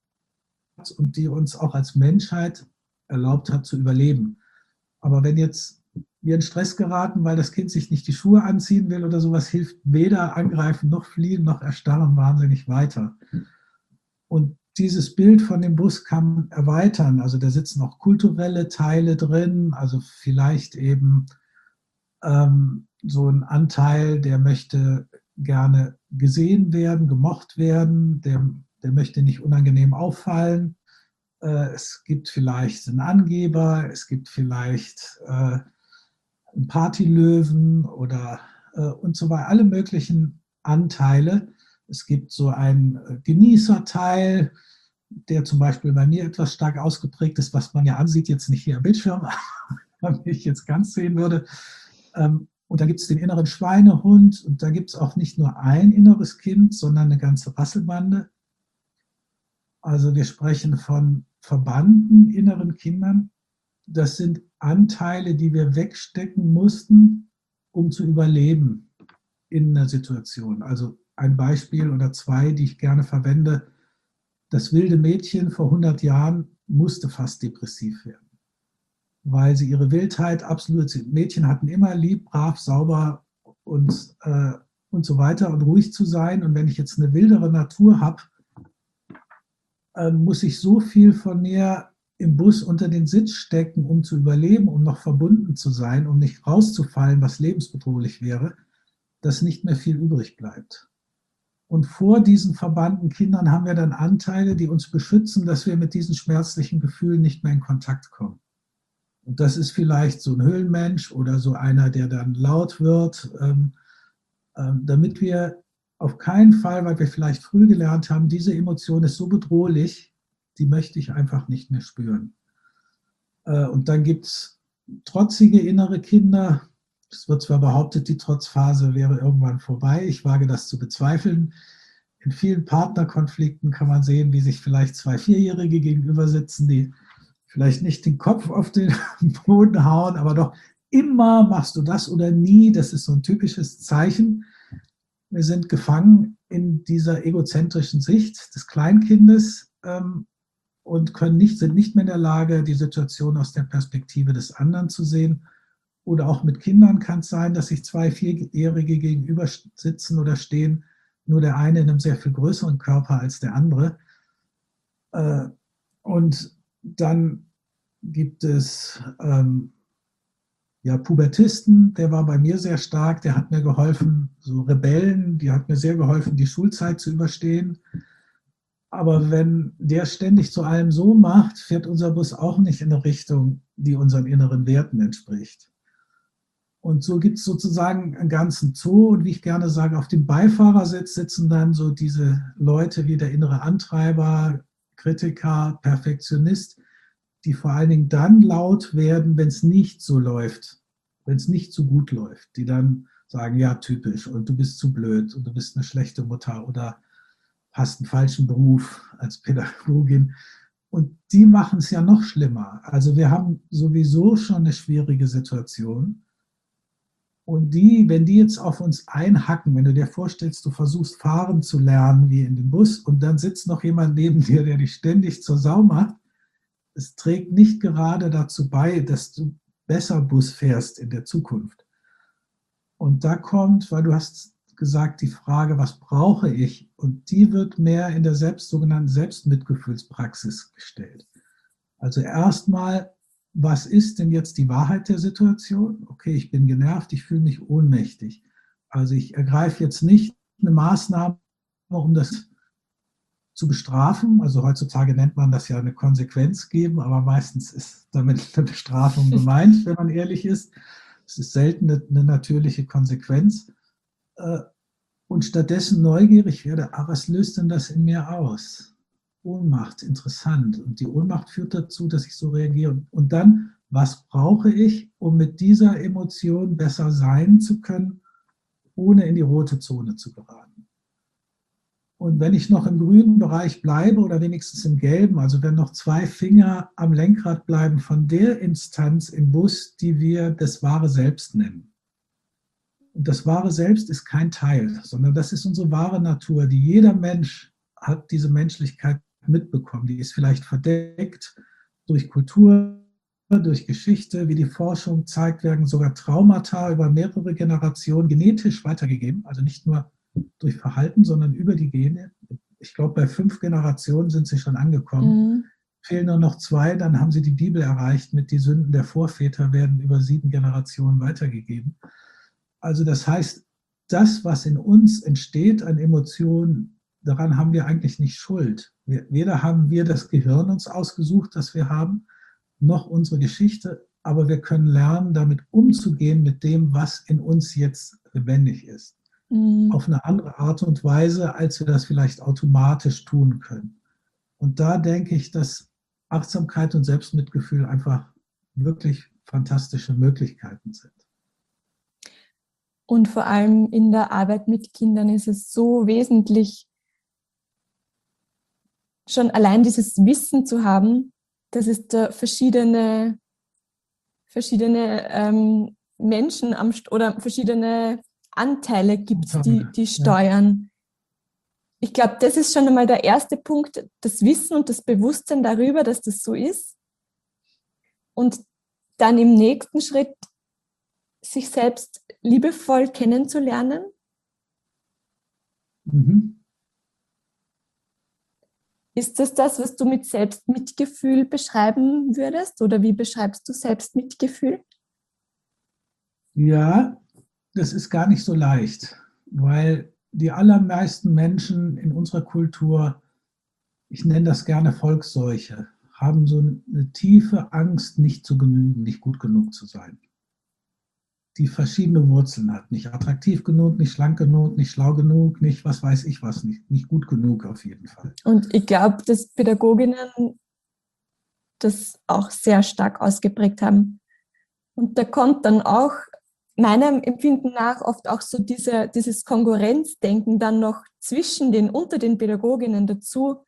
und die uns auch als Menschheit erlaubt hat zu überleben. Aber wenn jetzt wir in Stress geraten, weil das Kind sich nicht die Schuhe anziehen will oder sowas, hilft weder angreifen noch fliehen noch erstarren wahnsinnig weiter. Und dieses Bild von dem Bus kann man erweitern. Also da sitzen auch kulturelle Teile drin, also vielleicht eben ähm, so ein Anteil, der möchte gerne gesehen werden, gemocht werden, der, der möchte nicht unangenehm auffallen. Äh, es gibt vielleicht einen Angeber, es gibt vielleicht äh, einen Partylöwen oder äh, und so weiter, alle möglichen Anteile. Es gibt so einen äh, Genießerteil, der zum Beispiel bei mir etwas stark ausgeprägt ist, was man ja ansieht, jetzt nicht hier am Bildschirm, wenn ich jetzt ganz sehen würde. Ähm, und da gibt es den inneren Schweinehund und da gibt es auch nicht nur ein inneres Kind, sondern eine ganze Rasselbande. Also wir sprechen von verbannten inneren Kindern. Das sind Anteile, die wir wegstecken mussten, um zu überleben in einer Situation. Also ein Beispiel oder zwei, die ich gerne verwende: Das wilde Mädchen vor hundert Jahren musste fast depressiv werden, weil sie ihre Wildheit absolut, Mädchen hatten immer lieb, brav, sauber und, äh, und so weiter und ruhig zu sein. Und wenn ich jetzt eine wildere Natur habe, äh, muss ich so viel von mir im Bus unter den Sitz stecken, um zu überleben, um noch verbunden zu sein, um nicht rauszufallen, was lebensbedrohlich wäre, dass nicht mehr viel übrig bleibt. Und vor diesen verbannten Kindern haben wir dann Anteile, die uns beschützen, dass wir mit diesen schmerzlichen Gefühlen nicht mehr in Kontakt kommen. Und das ist vielleicht so ein Höhlenmensch oder so einer, der dann laut wird, ähm, ähm, damit wir auf keinen Fall, weil wir vielleicht früh gelernt haben, diese Emotion ist so bedrohlich, die möchte ich einfach nicht mehr spüren. Äh, und dann gibt es trotzige innere Kinder. Es wird zwar behauptet, die Trotzphase wäre irgendwann vorbei. Ich wage das zu bezweifeln. In vielen Partnerkonflikten kann man sehen, wie sich vielleicht zwei Vierjährige gegenüber sitzen, die vielleicht nicht den Kopf auf den Boden hauen, aber doch immer machst du das oder nie. Das ist so ein typisches Zeichen. Wir sind gefangen in dieser egozentrischen Sicht des Kleinkindes ähm, und können nicht, sind nicht mehr in der Lage, die Situation aus der Perspektive des anderen zu sehen. Oder auch mit Kindern kann es sein, dass sich zwei Vierjährige gegenüber sitzen oder stehen, nur der eine in einem sehr viel größeren Körper als der andere. Äh, und dann gibt es ähm, ja, Pubertisten, der war bei mir sehr stark, der hat mir geholfen, so Rebellen, die hat mir sehr geholfen, die Schulzeit zu überstehen. Aber wenn der ständig zu allem so macht, fährt unser Bus auch nicht in eine Richtung, die unseren inneren Werten entspricht. Und so gibt es sozusagen einen ganzen Zoo. Und wie ich gerne sage, auf dem Beifahrersitz sitzen dann so diese Leute wie der innere Antreiber, Kritiker, Perfektionist, die vor allen Dingen dann laut werden, wenn es nicht so läuft, wenn es nicht so gut läuft, die dann sagen, ja, typisch, und du bist zu blöd und du bist eine schlechte Mutter oder hast einen falschen Beruf als Pädagogin. Und die machen es ja noch schlimmer. Also wir haben sowieso schon eine schwierige Situation. Und die, wenn die jetzt auf uns einhacken, wenn du dir vorstellst, du versuchst fahren zu lernen wie in dem Bus und dann sitzt noch jemand neben dir, der dich ständig zur Sau macht, es trägt nicht gerade dazu bei, dass du besser Bus fährst in der Zukunft. Und da kommt, weil du hast gesagt, die Frage, was brauche ich? Und die wird mehr in der selbst, sogenannten Selbstmitgefühlspraxis gestellt. Also erstmal, was ist denn jetzt die Wahrheit der Situation? Okay, ich bin genervt, ich fühle mich ohnmächtig. Also ich ergreife jetzt nicht eine Maßnahme, um das zu bestrafen. Also heutzutage nennt man das ja eine Konsequenz geben, aber meistens ist damit eine Bestrafung gemeint, wenn man ehrlich ist. Es ist selten eine, eine natürliche Konsequenz. Und stattdessen neugierig werde, ah, was löst denn das in mir aus? Ohnmacht, interessant. Und die Ohnmacht führt dazu, dass ich so reagiere. Und dann, was brauche ich, um mit dieser Emotion besser sein zu können, ohne in die rote Zone zu geraten? Und wenn ich noch im grünen Bereich bleibe oder wenigstens im gelben, also wenn noch zwei Finger am Lenkrad bleiben von der Instanz im Bus, die wir das wahre Selbst nennen. Und das wahre Selbst ist kein Teil, sondern das ist unsere wahre Natur, die jeder Mensch hat, diese Menschlichkeit mitbekommen. Die ist vielleicht verdeckt durch Kultur, durch Geschichte, wie die Forschung zeigt, werden sogar Traumata über mehrere Generationen genetisch weitergegeben, also nicht nur durch Verhalten, sondern über die Gene. Ich glaube, bei fünf Generationen sind sie schon angekommen. Mhm. Fehlen nur noch zwei, dann haben sie die Bibel erreicht. Mit die Sünden der Vorväter werden über sieben Generationen weitergegeben. Also das heißt, das, was in uns entsteht an Emotionen, daran haben wir eigentlich nicht Schuld. Weder haben wir das Gehirn uns ausgesucht, das wir haben, noch unsere Geschichte, aber wir können lernen, damit umzugehen mit dem, was in uns jetzt lebendig ist. Mhm. Auf eine andere Art und Weise, als wir das vielleicht automatisch tun können. Und da denke ich, dass Achtsamkeit und Selbstmitgefühl einfach wirklich fantastische Möglichkeiten sind. Und vor allem in der Arbeit mit Kindern ist es so wesentlich, schon allein dieses Wissen zu haben, dass es da verschiedene, verschiedene ähm, Menschen am St- oder verschiedene Anteile gibt, die, die steuern. Ja. Ich glaube, das ist schon einmal der erste Punkt, das Wissen und das Bewusstsein darüber, dass das so ist. Und dann im nächsten Schritt sich selbst liebevoll kennenzulernen. Mhm. Ist das das, was du mit Selbstmitgefühl beschreiben würdest? Oder wie beschreibst du Selbstmitgefühl? Ja, das ist gar nicht so leicht, weil die allermeisten Menschen in unserer Kultur, ich nenne das gerne Volksseuche, haben so eine tiefe Angst, nicht zu genügen, nicht gut genug zu sein, die verschiedene Wurzeln hat. Nicht attraktiv genug, nicht schlank genug, nicht schlau genug, nicht was weiß ich was, nicht, nicht gut genug auf jeden Fall. Und ich glaube, dass Pädagoginnen das auch sehr stark ausgeprägt haben. Und da kommt dann auch meinem Empfinden nach oft auch so diese, dieses Konkurrenzdenken dann noch zwischen den, unter den Pädagoginnen dazu.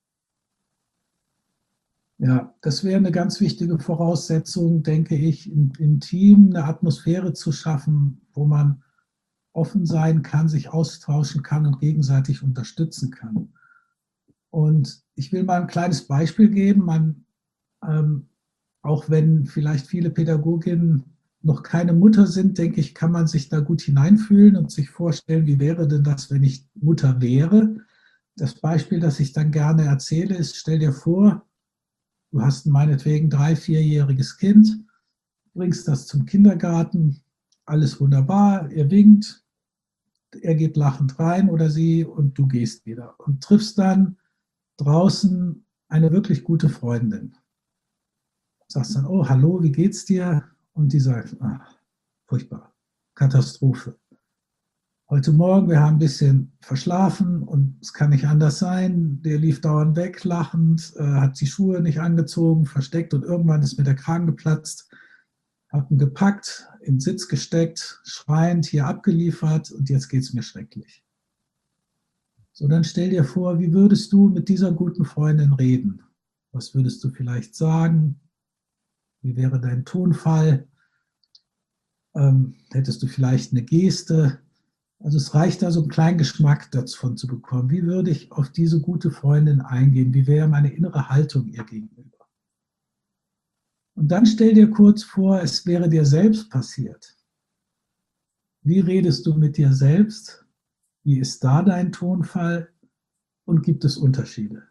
Ja, das wäre eine ganz wichtige Voraussetzung, denke ich, im, im Team eine Atmosphäre zu schaffen, wo man offen sein kann, sich austauschen kann und gegenseitig unterstützen kann. Und ich will mal ein kleines Beispiel geben. Man, ähm, auch wenn vielleicht viele Pädagoginnen noch keine Mutter sind, denke ich, kann man sich da gut hineinfühlen und sich vorstellen, wie wäre denn das, wenn ich Mutter wäre. Das Beispiel, das ich dann gerne erzähle, ist, stell dir vor, du hast meinetwegen drei-, vierjähriges Kind, bringst das zum Kindergarten, alles wunderbar, er winkt, er geht lachend rein oder sie und du gehst wieder und triffst dann draußen eine wirklich gute Freundin. Sagst dann, oh, hallo, wie geht's dir? Und die sagt, ach, furchtbar, Katastrophe. Heute Morgen, wir haben ein bisschen verschlafen und es kann nicht anders sein. Der lief dauernd weg, lachend, äh, hat die Schuhe nicht angezogen, versteckt und irgendwann ist mir der Kragen geplatzt, hat ihn gepackt, in den Sitz gesteckt, schreiend hier abgeliefert und jetzt geht es mir schrecklich. So, dann stell dir vor, wie würdest du mit dieser guten Freundin reden? Was würdest du vielleicht sagen? Wie wäre dein Tonfall? Ähm, hättest du vielleicht eine Geste? Also es reicht da so einen kleinen Geschmack davon zu bekommen. Wie würde ich auf diese gute Freundin eingehen? Wie wäre meine innere Haltung ihr gegenüber? Und dann stell dir kurz vor, es wäre dir selbst passiert. Wie redest du mit dir selbst? Wie ist da dein Tonfall? Und gibt es Unterschiede?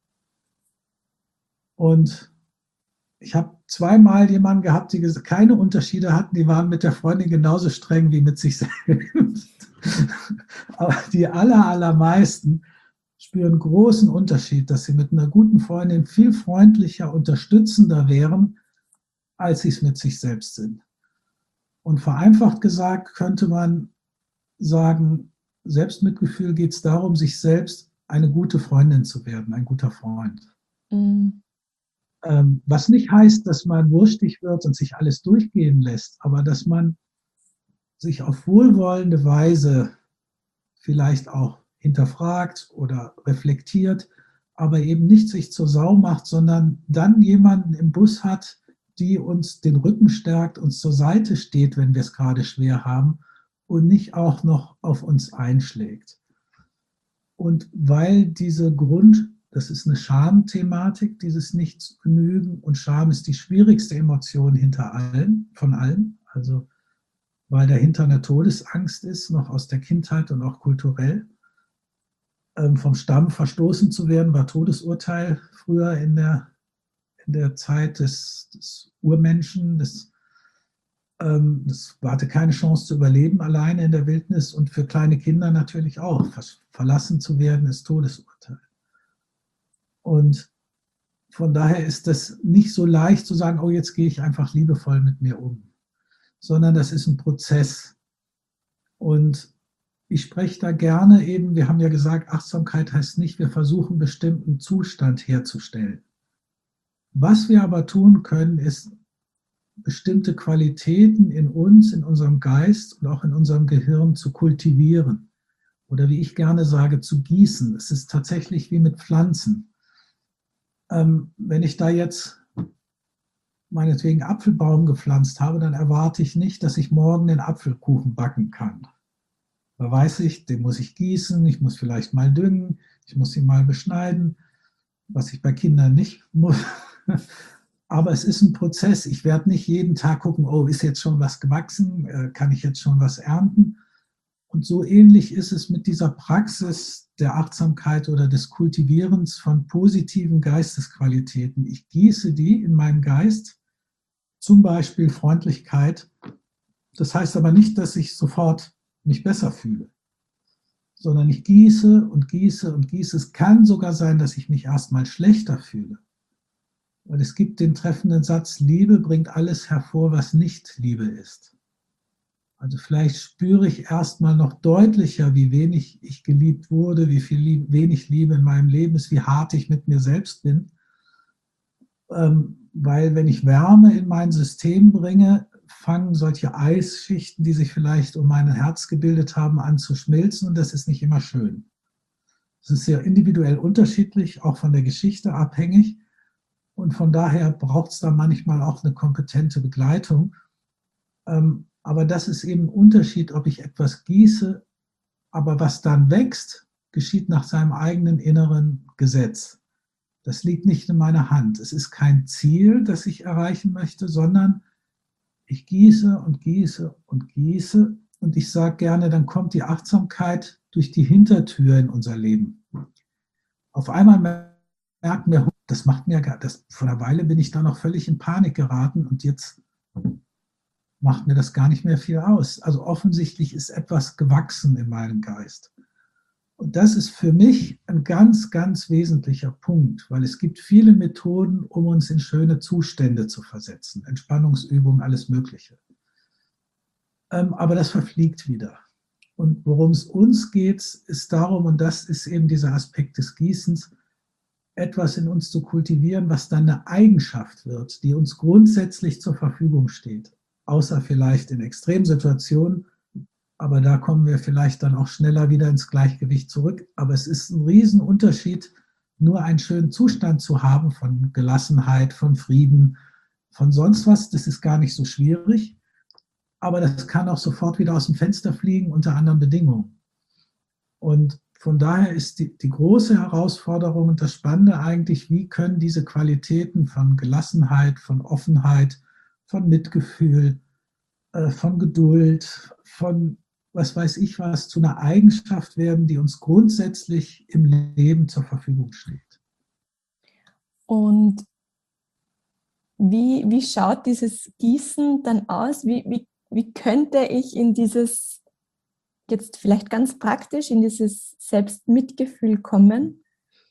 Und ich habe zweimal jemanden gehabt, die keine Unterschiede hatten. Die waren mit der Freundin genauso streng wie mit sich selbst. Aber die aller, allermeisten spüren großen Unterschied, dass sie mit einer guten Freundin viel freundlicher, unterstützender wären, als sie es mit sich selbst sind. Und vereinfacht gesagt könnte man sagen, Selbstmitgefühl geht es darum, sich selbst eine gute Freundin zu werden, ein guter Freund. Mhm. Ähm, was nicht heißt, dass man wurstig wird und sich alles durchgehen lässt, aber dass man sich auf wohlwollende Weise vielleicht auch hinterfragt oder reflektiert, aber eben nicht sich zur Sau macht, sondern dann jemanden im Bus hat, die uns den Rücken stärkt, uns zur Seite steht, wenn wir es gerade schwer haben und nicht auch noch auf uns einschlägt. Und weil diese Grund, das ist eine Schamthematik, dieses Nichtgenügen, und Scham ist die schwierigste Emotion hinter allen, von allen, also weil dahinter eine Todesangst ist, noch aus der Kindheit und auch kulturell. Ähm, vom Stamm verstoßen zu werden, war Todesurteil früher in der, in der Zeit des, des Urmenschen. Das, ähm, das hatte keine Chance zu überleben alleine in der Wildnis, und für kleine Kinder natürlich auch. Verlassen zu werden ist Todesurteil. Und von daher ist das nicht so leicht zu sagen, oh, jetzt gehe ich einfach liebevoll mit mir um, sondern das ist ein Prozess. Und ich spreche da gerne eben, wir haben ja gesagt, Achtsamkeit heißt nicht, wir versuchen, einen bestimmten Zustand herzustellen. Was wir aber tun können, ist, bestimmte Qualitäten in uns, in unserem Geist und auch in unserem Gehirn zu kultivieren. Oder wie ich gerne sage, zu gießen. Es ist tatsächlich wie mit Pflanzen. Ähm, wenn ich da jetzt meinetwegen Apfelbaum gepflanzt habe, dann erwarte ich nicht, dass ich morgen den Apfelkuchen backen kann. Da weiß ich, den muss ich gießen, ich muss vielleicht mal düngen, ich muss ihn mal beschneiden, was ich bei Kindern nicht muss. Aber es ist ein Prozess. Ich werde nicht jeden Tag gucken, oh, ist jetzt schon was gewachsen, kann ich jetzt schon was ernten? Und so ähnlich ist es mit dieser Praxis der Achtsamkeit oder des Kultivierens von positiven Geistesqualitäten. Ich gieße die in meinen Geist, zum Beispiel Freundlichkeit. Das heißt aber nicht, dass ich sofort mich besser fühle, sondern ich gieße und gieße und gieße. Es kann sogar sein, dass ich mich erstmal schlechter fühle. Weil es gibt den treffenden Satz, Liebe bringt alles hervor, was nicht Liebe ist. Also vielleicht spüre ich erstmal noch deutlicher, wie wenig ich geliebt wurde, wie viel Liebe, wenig Liebe in meinem Leben ist, wie hart ich mit mir selbst bin. Ähm, weil wenn ich Wärme in mein System bringe, fangen solche Eisschichten, die sich vielleicht um mein Herz gebildet haben, an zu schmilzen, und das ist nicht immer schön. Es ist sehr individuell unterschiedlich, auch von der Geschichte abhängig, und von daher braucht es da manchmal auch eine kompetente Begleitung. Ähm, aber das ist eben ein Unterschied, ob ich etwas gieße, aber was dann wächst, geschieht nach seinem eigenen inneren Gesetz. Das liegt nicht in meiner Hand. Es ist kein Ziel, das ich erreichen möchte, sondern ich gieße und gieße und gieße, und ich sage gerne, dann kommt die Achtsamkeit durch die Hintertür in unser Leben. Auf einmal merken wir, das macht mir, das, vor einer Weile bin ich da noch völlig in Panik geraten, und jetzt macht mir das gar nicht mehr viel aus. Also offensichtlich ist etwas gewachsen in meinem Geist. Und das ist für mich ein ganz, ganz wesentlicher Punkt, weil es gibt viele Methoden, um uns in schöne Zustände zu versetzen. Entspannungsübungen, alles Mögliche. Ähm, aber das verfliegt wieder. Und worum es uns geht, ist darum, und das ist eben dieser Aspekt des Gießens, etwas in uns zu kultivieren, was dann eine Eigenschaft wird, die uns grundsätzlich zur Verfügung steht. Außer vielleicht in Extremsituationen, aber da kommen wir vielleicht dann auch schneller wieder ins Gleichgewicht zurück. Aber es ist ein Riesenunterschied, nur einen schönen Zustand zu haben von Gelassenheit, von Frieden, von sonst was. Das ist gar nicht so schwierig, aber das kann auch sofort wieder aus dem Fenster fliegen unter anderen Bedingungen. Und von daher ist die, die große Herausforderung und das Spannende eigentlich, wie können diese Qualitäten von Gelassenheit, von Offenheit, von Mitgefühl, äh, von Geduld, von was weiß ich was, zu einer Eigenschaft werden, die uns grundsätzlich im Leben zur Verfügung steht. Und wie, wie schaut dieses Gießen dann aus? Wie, wie, wie könnte ich in dieses, jetzt vielleicht ganz praktisch, in dieses Selbstmitgefühl kommen?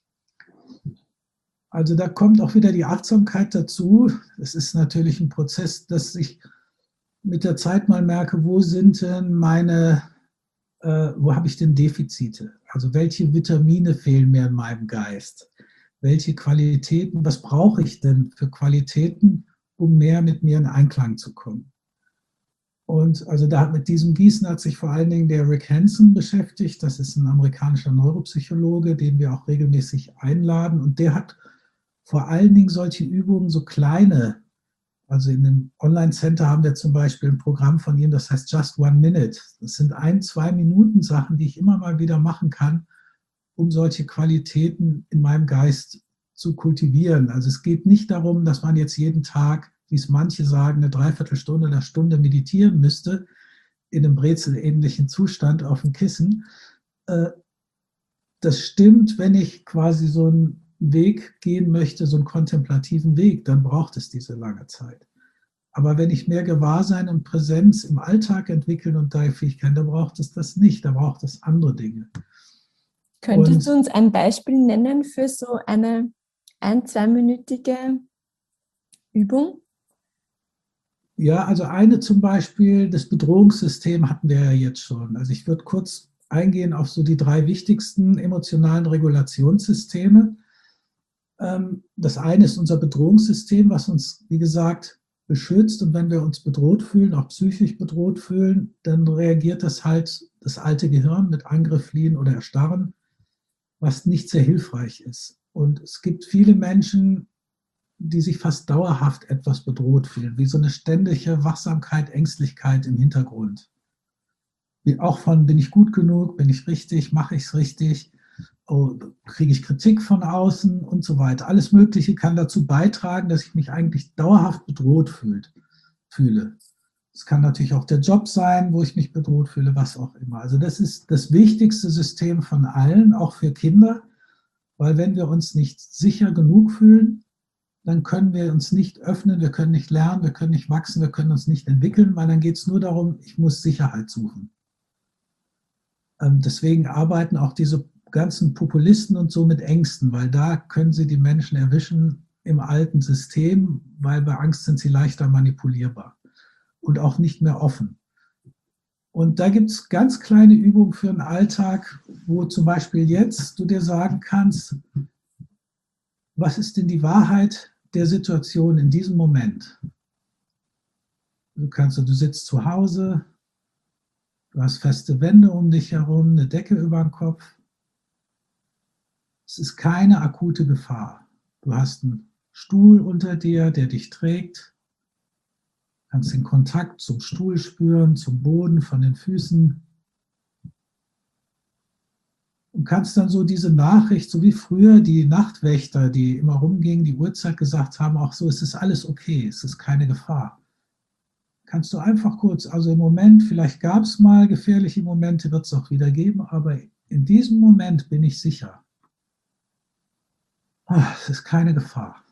Also da kommt auch wieder die Achtsamkeit dazu. Es ist natürlich ein Prozess, dass ich mit der Zeit mal merke, wo sind denn meine äh, wo habe ich denn Defizite? Also welche Vitamine fehlen mir in meinem Geist? Welche Qualitäten, was brauche ich denn für Qualitäten, um mehr mit mir in Einklang zu kommen? Und also da mit diesem Gießen hat sich vor allen Dingen der Rick Hanson beschäftigt. Das ist ein amerikanischer Neuropsychologe, den wir auch regelmäßig einladen. Und der hat vor allen Dingen solche Übungen, so kleine, also in dem Online-Center haben wir zum Beispiel ein Programm von ihm, das heißt Just One Minute. Das sind ein, zwei Minuten Sachen, die ich immer mal wieder machen kann, um solche Qualitäten in meinem Geist zu kultivieren. Also es geht nicht darum, dass man jetzt jeden Tag, wie es manche sagen, eine Dreiviertelstunde oder Stunde meditieren müsste, in einem brezelähnlichen Zustand auf dem Kissen. Das stimmt, wenn ich quasi so einen Weg gehen möchte, so einen kontemplativen Weg, dann braucht es diese lange Zeit. Aber wenn ich mehr Gewahrsein und Präsenz im Alltag entwickeln und da Fähigkeiten, dann braucht es das nicht, da braucht es andere Dinge. Könntest Und, du uns ein Beispiel nennen für so eine ein-, zweiminütige Übung? Ja, also eine zum Beispiel, das Bedrohungssystem hatten wir ja jetzt schon. Also ich würde kurz eingehen auf so die drei wichtigsten emotionalen Regulationssysteme. Das eine ist unser Bedrohungssystem, was uns, wie gesagt, beschützt. Und wenn wir uns bedroht fühlen, auch psychisch bedroht fühlen, dann reagiert das halt das alte Gehirn mit Angriff, Fliehen oder Erstarren, was nicht sehr hilfreich ist. Und es gibt viele Menschen, die sich fast dauerhaft etwas bedroht fühlen, wie so eine ständige Wachsamkeit, Ängstlichkeit im Hintergrund. Auch von, bin ich gut genug, bin ich richtig, mache ich es richtig, oh, kriege ich Kritik von außen und so weiter. Alles Mögliche kann dazu beitragen, dass ich mich eigentlich dauerhaft bedroht fühlt, fühle. Es kann natürlich auch der Job sein, wo ich mich bedroht fühle, was auch immer. Also das ist das wichtigste System von allen, auch für Kinder, weil wenn wir uns nicht sicher genug fühlen, dann können wir uns nicht öffnen, wir können nicht lernen, wir können nicht wachsen, wir können uns nicht entwickeln, weil dann geht es nur darum, ich muss Sicherheit suchen. Ähm, deswegen arbeiten auch diese ganzen Populisten und so mit Ängsten, weil da können sie die Menschen erwischen im alten System, weil bei Angst sind sie leichter manipulierbar und auch nicht mehr offen. Und da gibt es ganz kleine Übungen für den Alltag, wo zum Beispiel jetzt du dir sagen kannst, was ist denn die Wahrheit der Situation in diesem Moment? Du kannst, du sitzt zu Hause, du hast feste Wände um dich herum, eine Decke über dem Kopf. Es ist keine akute Gefahr. Du hast einen Stuhl unter dir, der dich trägt. Du kannst den Kontakt zum Stuhl spüren, zum Boden, von den Füßen. Und kannst dann so diese Nachricht, so wie früher die Nachtwächter, die immer rumgingen, die Uhrzeit gesagt haben, auch so, es ist alles okay, es ist keine Gefahr. Kannst du einfach kurz, also im Moment, vielleicht gab es mal gefährliche Momente, wird es auch wieder geben, aber in diesem Moment bin ich sicher. Es ist keine Gefahr.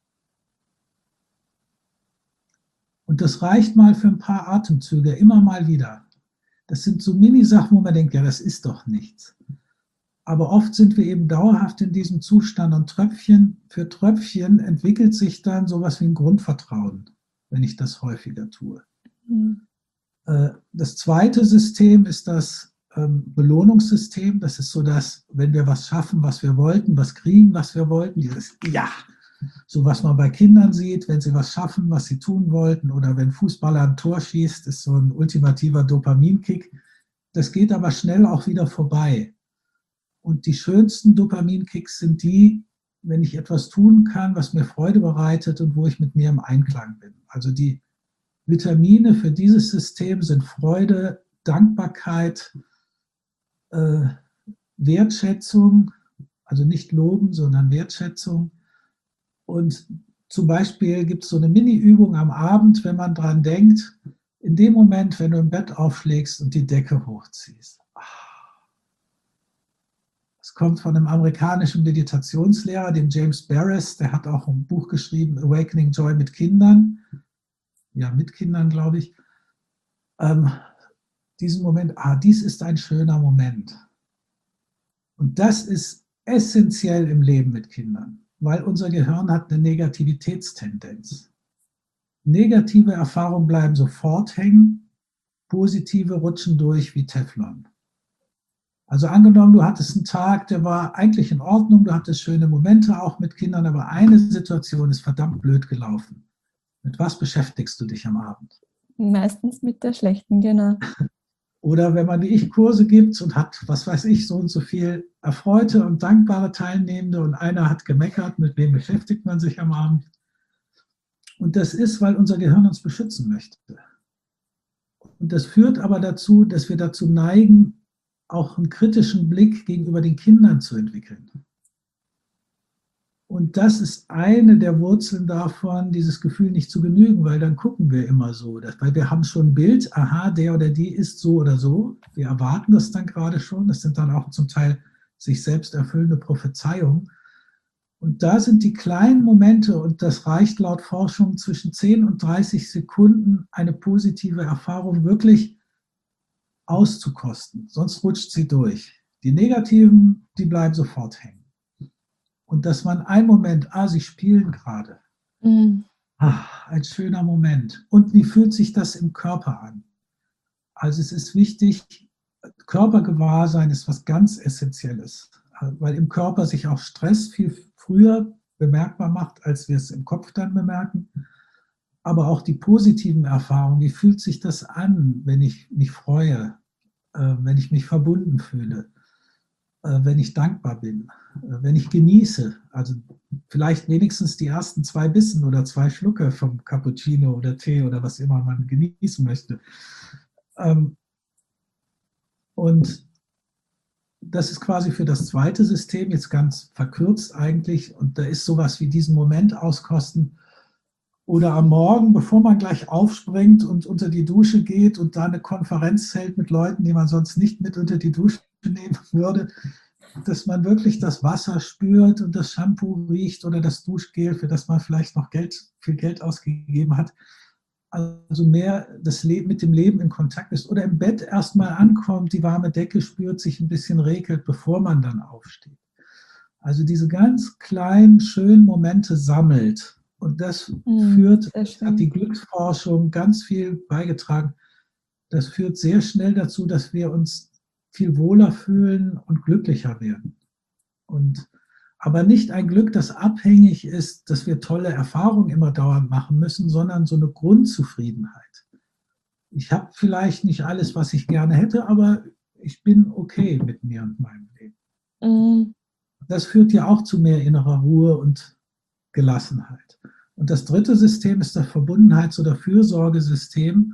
Und das reicht mal für ein paar Atemzüge, immer mal wieder. Das sind so Mini-Sachen, wo man denkt, ja, das ist doch nichts. Aber oft sind wir eben dauerhaft in diesem Zustand und Tröpfchen für Tröpfchen entwickelt sich dann sowas wie ein Grundvertrauen, wenn ich das häufiger tue. Mhm. Das zweite System ist das Belohnungssystem. Das ist so, dass wenn wir was schaffen, was wir wollten, was kriegen, was wir wollten, dieses Ja, so was man bei Kindern sieht, wenn sie was schaffen, was sie tun wollten, oder wenn Fußballer ein Tor schießt, ist so ein ultimativer Dopaminkick. Das geht aber schnell auch wieder vorbei. Und die schönsten Dopaminkicks sind die, wenn ich etwas tun kann, was mir Freude bereitet und wo ich mit mir im Einklang bin. Also die Vitamine für dieses System sind Freude, Dankbarkeit, äh, Wertschätzung, also nicht loben, sondern Wertschätzung. Und zum Beispiel gibt es so eine Mini-Übung am Abend, wenn man dran denkt, in dem Moment, wenn du im Bett aufschlägst und die Decke hochziehst. Es kommt von einem amerikanischen Meditationslehrer, dem James Barris, der hat auch ein Buch geschrieben, Awakening Joy mit Kindern. Ja, mit Kindern, glaube ich. Ähm, diesen Moment, ah, dies ist ein schöner Moment. Und das ist essentiell im Leben mit Kindern, weil unser Gehirn hat eine Negativitätstendenz. Negative Erfahrungen bleiben sofort hängen, positive rutschen durch wie Teflon. Also angenommen, du hattest einen Tag, der war eigentlich in Ordnung, du hattest schöne Momente auch mit Kindern, aber eine Situation ist verdammt blöd gelaufen. Mit was beschäftigst du dich am Abend? Meistens mit der schlechten, genau. Oder wenn man wie ich Kurse gibt und hat, was weiß ich, so und so viel erfreute und dankbare Teilnehmende und einer hat gemeckert, mit wem beschäftigt man sich am Abend? Und das ist, weil unser Gehirn uns beschützen möchte. Und das führt aber dazu, dass wir dazu neigen, auch einen kritischen Blick gegenüber den Kindern zu entwickeln. Und das ist eine der Wurzeln davon, dieses Gefühl nicht zu genügen, weil dann gucken wir immer so. Weil wir haben schon ein Bild, aha, der oder die ist so oder so. Wir erwarten das dann gerade schon. Das sind dann auch zum Teil sich selbst erfüllende Prophezeiungen. Und da sind die kleinen Momente, und das reicht laut Forschung zwischen zehn und dreißig Sekunden, eine positive Erfahrung wirklich auszukosten. Sonst rutscht sie durch. Die negativen, die bleiben sofort hängen. Und dass man einen Moment, ah, sie spielen gerade. Mhm. Ach, ein schöner Moment. Und wie fühlt sich das im Körper an? Also es ist wichtig, Körpergewahrsein ist was ganz Essentielles, weil im Körper sich auch Stress viel früher bemerkbar macht, als wir es im Kopf dann bemerken. Aber auch die positiven Erfahrungen, wie fühlt sich das an, wenn ich mich freue, wenn ich mich verbunden fühle, wenn ich dankbar bin, wenn ich genieße, also vielleicht wenigstens die ersten zwei Bissen oder zwei Schlucke vom Cappuccino oder Tee oder was immer man genießen möchte. Und das ist quasi für das zweite System jetzt ganz verkürzt eigentlich, und da ist sowas wie diesen Moment auskosten oder am Morgen, bevor man gleich aufspringt und unter die Dusche geht und da eine Konferenz hält mit Leuten, die man sonst nicht mit unter die Dusche nehmen würde, dass man wirklich das Wasser spürt und das Shampoo riecht oder das Duschgel, für das man vielleicht noch Geld, viel Geld ausgegeben hat. Also mehr das Leben mit dem Leben in Kontakt ist oder im Bett erstmal ankommt, die warme Decke spürt, sich ein bisschen regelt, bevor man dann aufsteht. Also diese ganz kleinen, schönen Momente sammelt. Und das Mhm, führt, das hat die Glücksforschung ganz viel beigetragen, das führt sehr schnell dazu, dass wir uns viel wohler fühlen und glücklicher werden. Und, aber nicht ein Glück, das abhängig ist, dass wir tolle Erfahrungen immer dauernd machen müssen, sondern so eine Grundzufriedenheit. Ich habe vielleicht nicht alles, was ich gerne hätte, aber ich bin okay mit mir und meinem Leben. Mhm. Das führt ja auch zu mehr innerer Ruhe und Gelassenheit. Und das dritte System ist das Verbundenheits- oder Fürsorgesystem.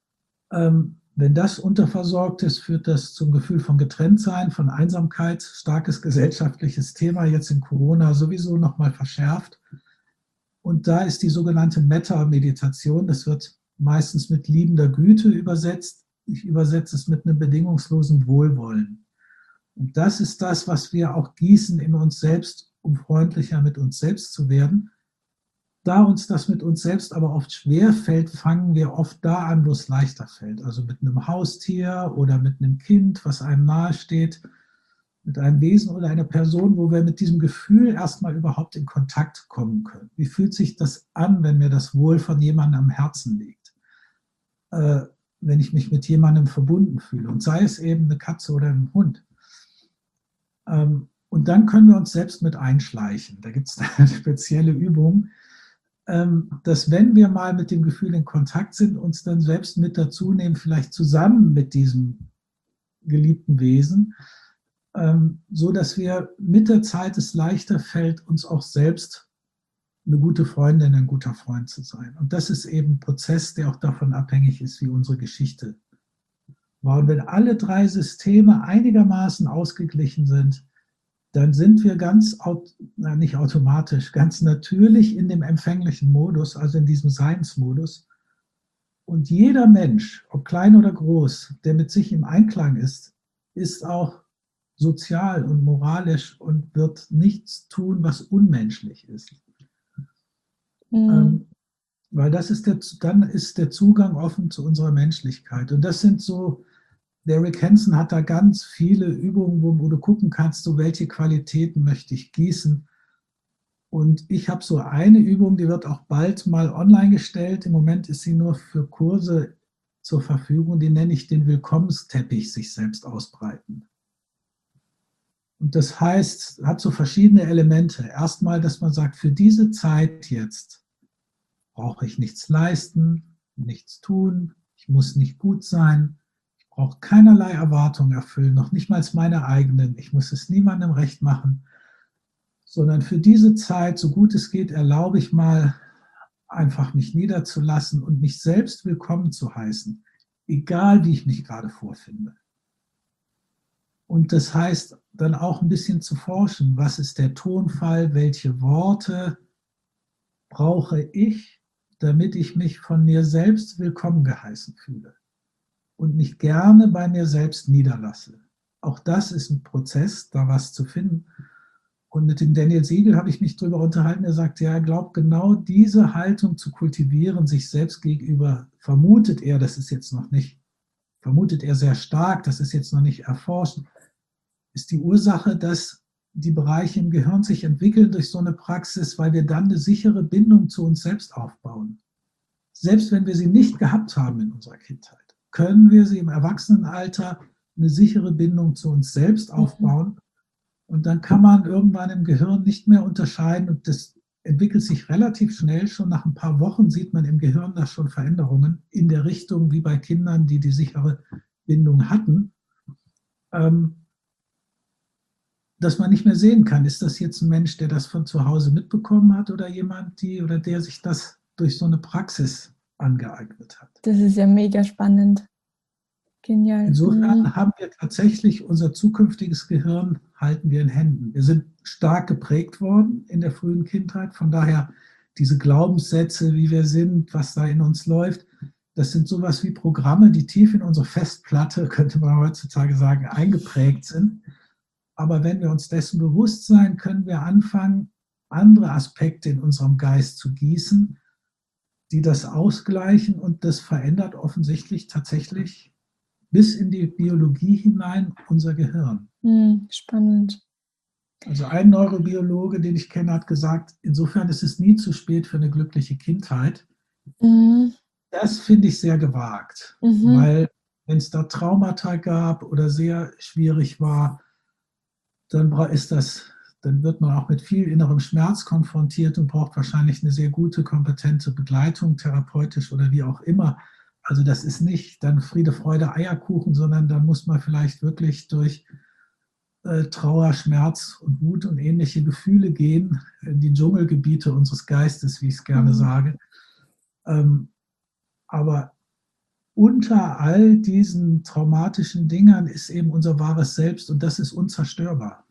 Ähm, wenn das unterversorgt ist, führt das zum Gefühl von Getrenntsein, von Einsamkeit, starkes gesellschaftliches Thema, jetzt in Corona sowieso nochmal verschärft. Und da ist die sogenannte Metta-Meditation, das wird meistens mit liebender Güte übersetzt. Ich übersetze es mit einem bedingungslosen Wohlwollen. Und das ist das, was wir auch gießen in uns selbst, um freundlicher mit uns selbst zu werden. Da uns das mit uns selbst aber oft schwer fällt, fangen wir oft da an, wo es leichter fällt. Also mit einem Haustier oder mit einem Kind, was einem nahesteht, mit einem Wesen oder einer Person, wo wir mit diesem Gefühl erstmal überhaupt in Kontakt kommen können. Wie fühlt sich das an, wenn mir das Wohl von jemandem am Herzen liegt? Äh, wenn ich mich mit jemandem verbunden fühle. Und sei es eben eine Katze oder ein Hund. Ähm, und dann können wir uns selbst mit einschleichen. Da gibt es eine spezielle Übung, dass wenn wir mal mit dem Gefühl in Kontakt sind, uns dann selbst mit dazu nehmen, vielleicht zusammen mit diesem geliebten Wesen, so dass wir mit der Zeit es leichter fällt, uns auch selbst eine gute Freundin, ein guter Freund zu sein. Und das ist eben ein Prozess, der auch davon abhängig ist, wie unsere Geschichte war. Und wenn alle drei Systeme einigermaßen ausgeglichen sind, dann sind wir ganz, na, nicht automatisch, ganz natürlich in dem empfänglichen Modus, also in diesem Seinsmodus. Und jeder Mensch, ob klein oder groß, der mit sich im Einklang ist, ist auch sozial und moralisch und wird nichts tun, was unmenschlich ist. Mhm. Ähm, weil das ist der, dann ist der Zugang offen zu unserer Menschlichkeit. Und das sind so, der Rick Hanson hat da ganz viele Übungen, wo, wo du gucken kannst, so welche Qualitäten möchte ich gießen. Und ich habe so eine Übung, die wird auch bald mal online gestellt. Im Moment ist sie nur für Kurse zur Verfügung. Die nenne ich den Willkommensteppich sich selbst ausbreiten. Und das heißt, hat so verschiedene Elemente. Erstmal, dass man sagt, für diese Zeit jetzt brauche ich nichts leisten, nichts tun, ich muss nicht gut sein, ich brauche keinerlei Erwartungen erfüllen, noch nicht mal meine eigenen, ich muss es niemandem recht machen, sondern für diese Zeit, so gut es geht, erlaube ich mal, einfach mich niederzulassen und mich selbst willkommen zu heißen, egal wie ich mich gerade vorfinde. Und das heißt dann auch ein bisschen zu forschen, was ist der Tonfall, welche Worte brauche ich, damit ich mich von mir selbst willkommen geheißen fühle und mich gerne bei mir selbst niederlasse. Auch das ist ein Prozess, da was zu finden. Und mit dem Daniel Siegel habe ich mich darüber unterhalten. Er sagt, ja, er glaubt, genau diese Haltung zu kultivieren, sich selbst gegenüber, vermutet er, das ist jetzt noch nicht, vermutet er sehr stark, das ist jetzt noch nicht erforscht, ist die Ursache, dass die Bereiche im Gehirn sich entwickeln durch so eine Praxis, weil wir dann eine sichere Bindung zu uns selbst aufbauen. Selbst wenn wir sie nicht gehabt haben in unserer Kindheit, können wir sie im Erwachsenenalter eine sichere Bindung zu uns selbst aufbauen. Und dann kann man irgendwann im Gehirn nicht mehr unterscheiden und das entwickelt sich relativ schnell. Schon nach ein paar Wochen sieht man im Gehirn da schon Veränderungen in der Richtung wie bei Kindern, die die sichere Bindung hatten, ähm, dass man nicht mehr sehen kann, ist das jetzt ein Mensch, der das von zu Hause mitbekommen hat oder jemand, die oder der sich das durch so eine Praxis angeeignet hat. Das ist ja mega spannend. Genial. Insofern Mhm. haben wir tatsächlich unser zukünftiges Gehirn, halten wir in Händen. Wir sind stark geprägt worden in der frühen Kindheit. Von daher diese Glaubenssätze, wie wir sind, was da in uns läuft, das sind sowas wie Programme, die tief in unsere Festplatte, könnte man heutzutage sagen, eingeprägt sind. Aber wenn wir uns dessen bewusst sein, können wir anfangen, andere Aspekte in unserem Geist zu gießen, die das ausgleichen und das verändert offensichtlich tatsächlich bis in die Biologie hinein unser Gehirn. Mhm. Spannend. Also ein Neurobiologe, den ich kenne, hat gesagt, insofern ist es nie zu spät für eine glückliche Kindheit. Mhm. Das finde ich sehr gewagt, Mhm. weil wenn es da Traumata gab oder sehr schwierig war, dann ist das, dann wird man auch mit viel innerem Schmerz konfrontiert und braucht wahrscheinlich eine sehr gute, kompetente Begleitung, therapeutisch oder wie auch immer. Also das ist nicht dann Friede, Freude, Eierkuchen, sondern da muss man vielleicht wirklich durch äh, Trauer, Schmerz und Wut und ähnliche Gefühle gehen, in die Dschungelgebiete unseres Geistes, wie ich es gerne Mhm. sage. Ähm, aber unter all diesen traumatischen Dingern ist eben unser wahres Selbst und das ist unzerstörbar.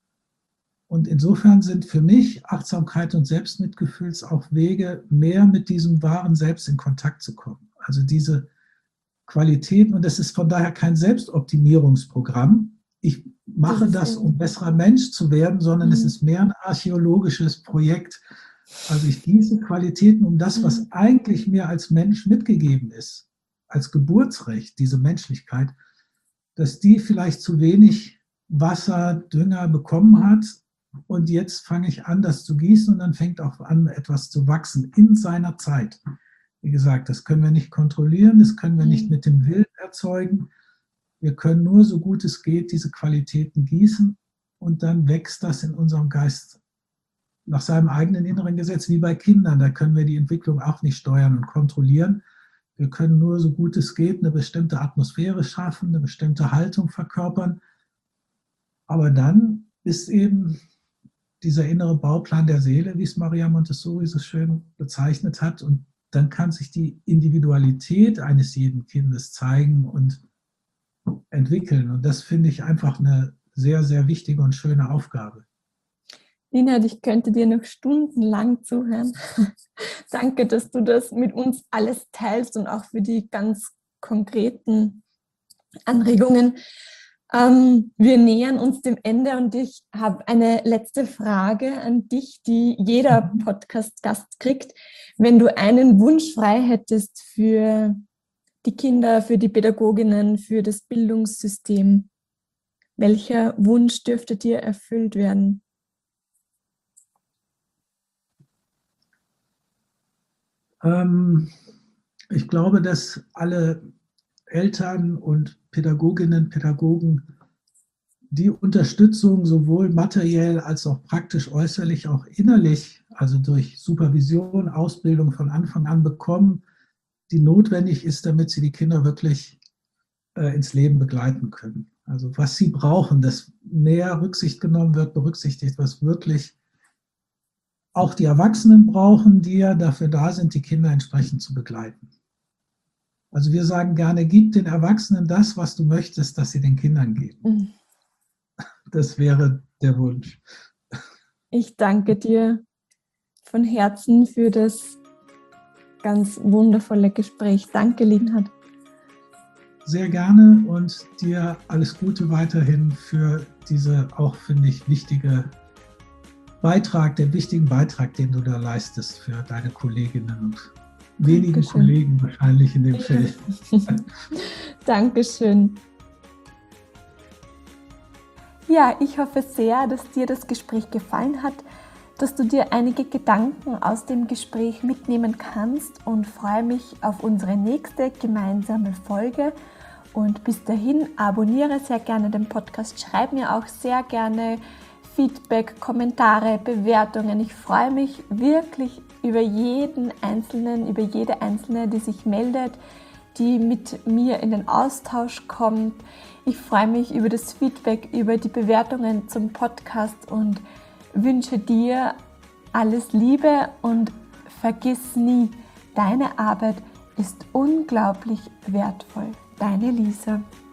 Und insofern sind für mich Achtsamkeit und Selbstmitgefühls auch Wege, mehr mit diesem wahren Selbst in Kontakt zu kommen. Also diese Qualitäten, und das ist von daher kein Selbstoptimierungsprogramm. Ich Das mache ist das, um eben. besserer Mensch zu werden, sondern es Mhm. ist mehr ein archäologisches Projekt. Also ich gieße Qualitäten, um das, was Mhm. eigentlich mir als Mensch mitgegeben ist, als Geburtsrecht, diese Menschlichkeit, dass die vielleicht zu wenig Wasser, Dünger bekommen hat. Und jetzt fange ich an, das zu gießen und dann fängt auch an, etwas zu wachsen in seiner Zeit. Wie gesagt, das können wir nicht kontrollieren, das können wir nicht Mhm. mit dem Willen erzeugen. Wir können nur, so gut es geht, diese Qualitäten gießen und dann wächst das in unserem Geist nach seinem eigenen inneren Gesetz, wie bei Kindern. Da können wir die Entwicklung auch nicht steuern und kontrollieren. Wir können nur, so gut es geht, eine bestimmte Atmosphäre schaffen, eine bestimmte Haltung verkörpern. Aber dann ist eben dieser innere Bauplan der Seele, wie es Maria Montessori so schön bezeichnet hat. Und dann kann sich die Individualität eines jeden Kindes zeigen und entwickeln. Und das finde ich einfach eine sehr, sehr wichtige und schöne Aufgabe. Linhard, ich könnte dir noch stundenlang zuhören. Danke, dass du das mit uns alles teilst und auch für die ganz konkreten Anregungen. Ähm, wir nähern uns dem Ende und ich habe eine letzte Frage an dich, die jeder Podcast-Gast kriegt. Wenn du einen Wunsch frei hättest für die Kinder, für die Pädagoginnen, für das Bildungssystem, welcher Wunsch dürfte dir erfüllt werden? Ähm, ich glaube, dass alle Eltern und Pädagoginnen, Pädagogen die Unterstützung sowohl materiell als auch praktisch äußerlich, auch innerlich, also durch Supervision, Ausbildung von Anfang an bekommen, die notwendig ist, damit sie die Kinder wirklich äh, ins Leben begleiten können. Also was sie brauchen, dass mehr Rücksicht genommen wird, berücksichtigt, was wirklich auch die Erwachsenen brauchen, die ja dafür da sind, die Kinder entsprechend zu begleiten. Also wir sagen gerne, gib den Erwachsenen das, was du möchtest, dass sie den Kindern geben. Mhm. Das wäre der Wunsch. Ich danke dir von Herzen für das ganz wundervolle Gespräch. Danke, Linhard. Sehr gerne und dir alles Gute weiterhin für diese auch, finde ich, wichtige Beitrag, den wichtigen Beitrag, den du da leistest für deine Kolleginnen und wenigen Dankeschön. Kollegen wahrscheinlich in dem Feld. Dankeschön. Ja, ich hoffe sehr, dass dir das Gespräch gefallen hat, dass du dir einige Gedanken aus dem Gespräch mitnehmen kannst und freue mich auf unsere nächste gemeinsame Folge. Und bis dahin abonniere sehr gerne den Podcast, schreib mir auch sehr gerne Feedback, Kommentare, Bewertungen. Ich freue mich wirklich über jeden Einzelnen, über jede Einzelne, die sich meldet, die mit mir in den Austausch kommt. Ich freue mich über das Feedback, über die Bewertungen zum Podcast und wünsche dir alles Liebe und vergiss nie, deine Arbeit ist unglaublich wertvoll. Deine Lisa.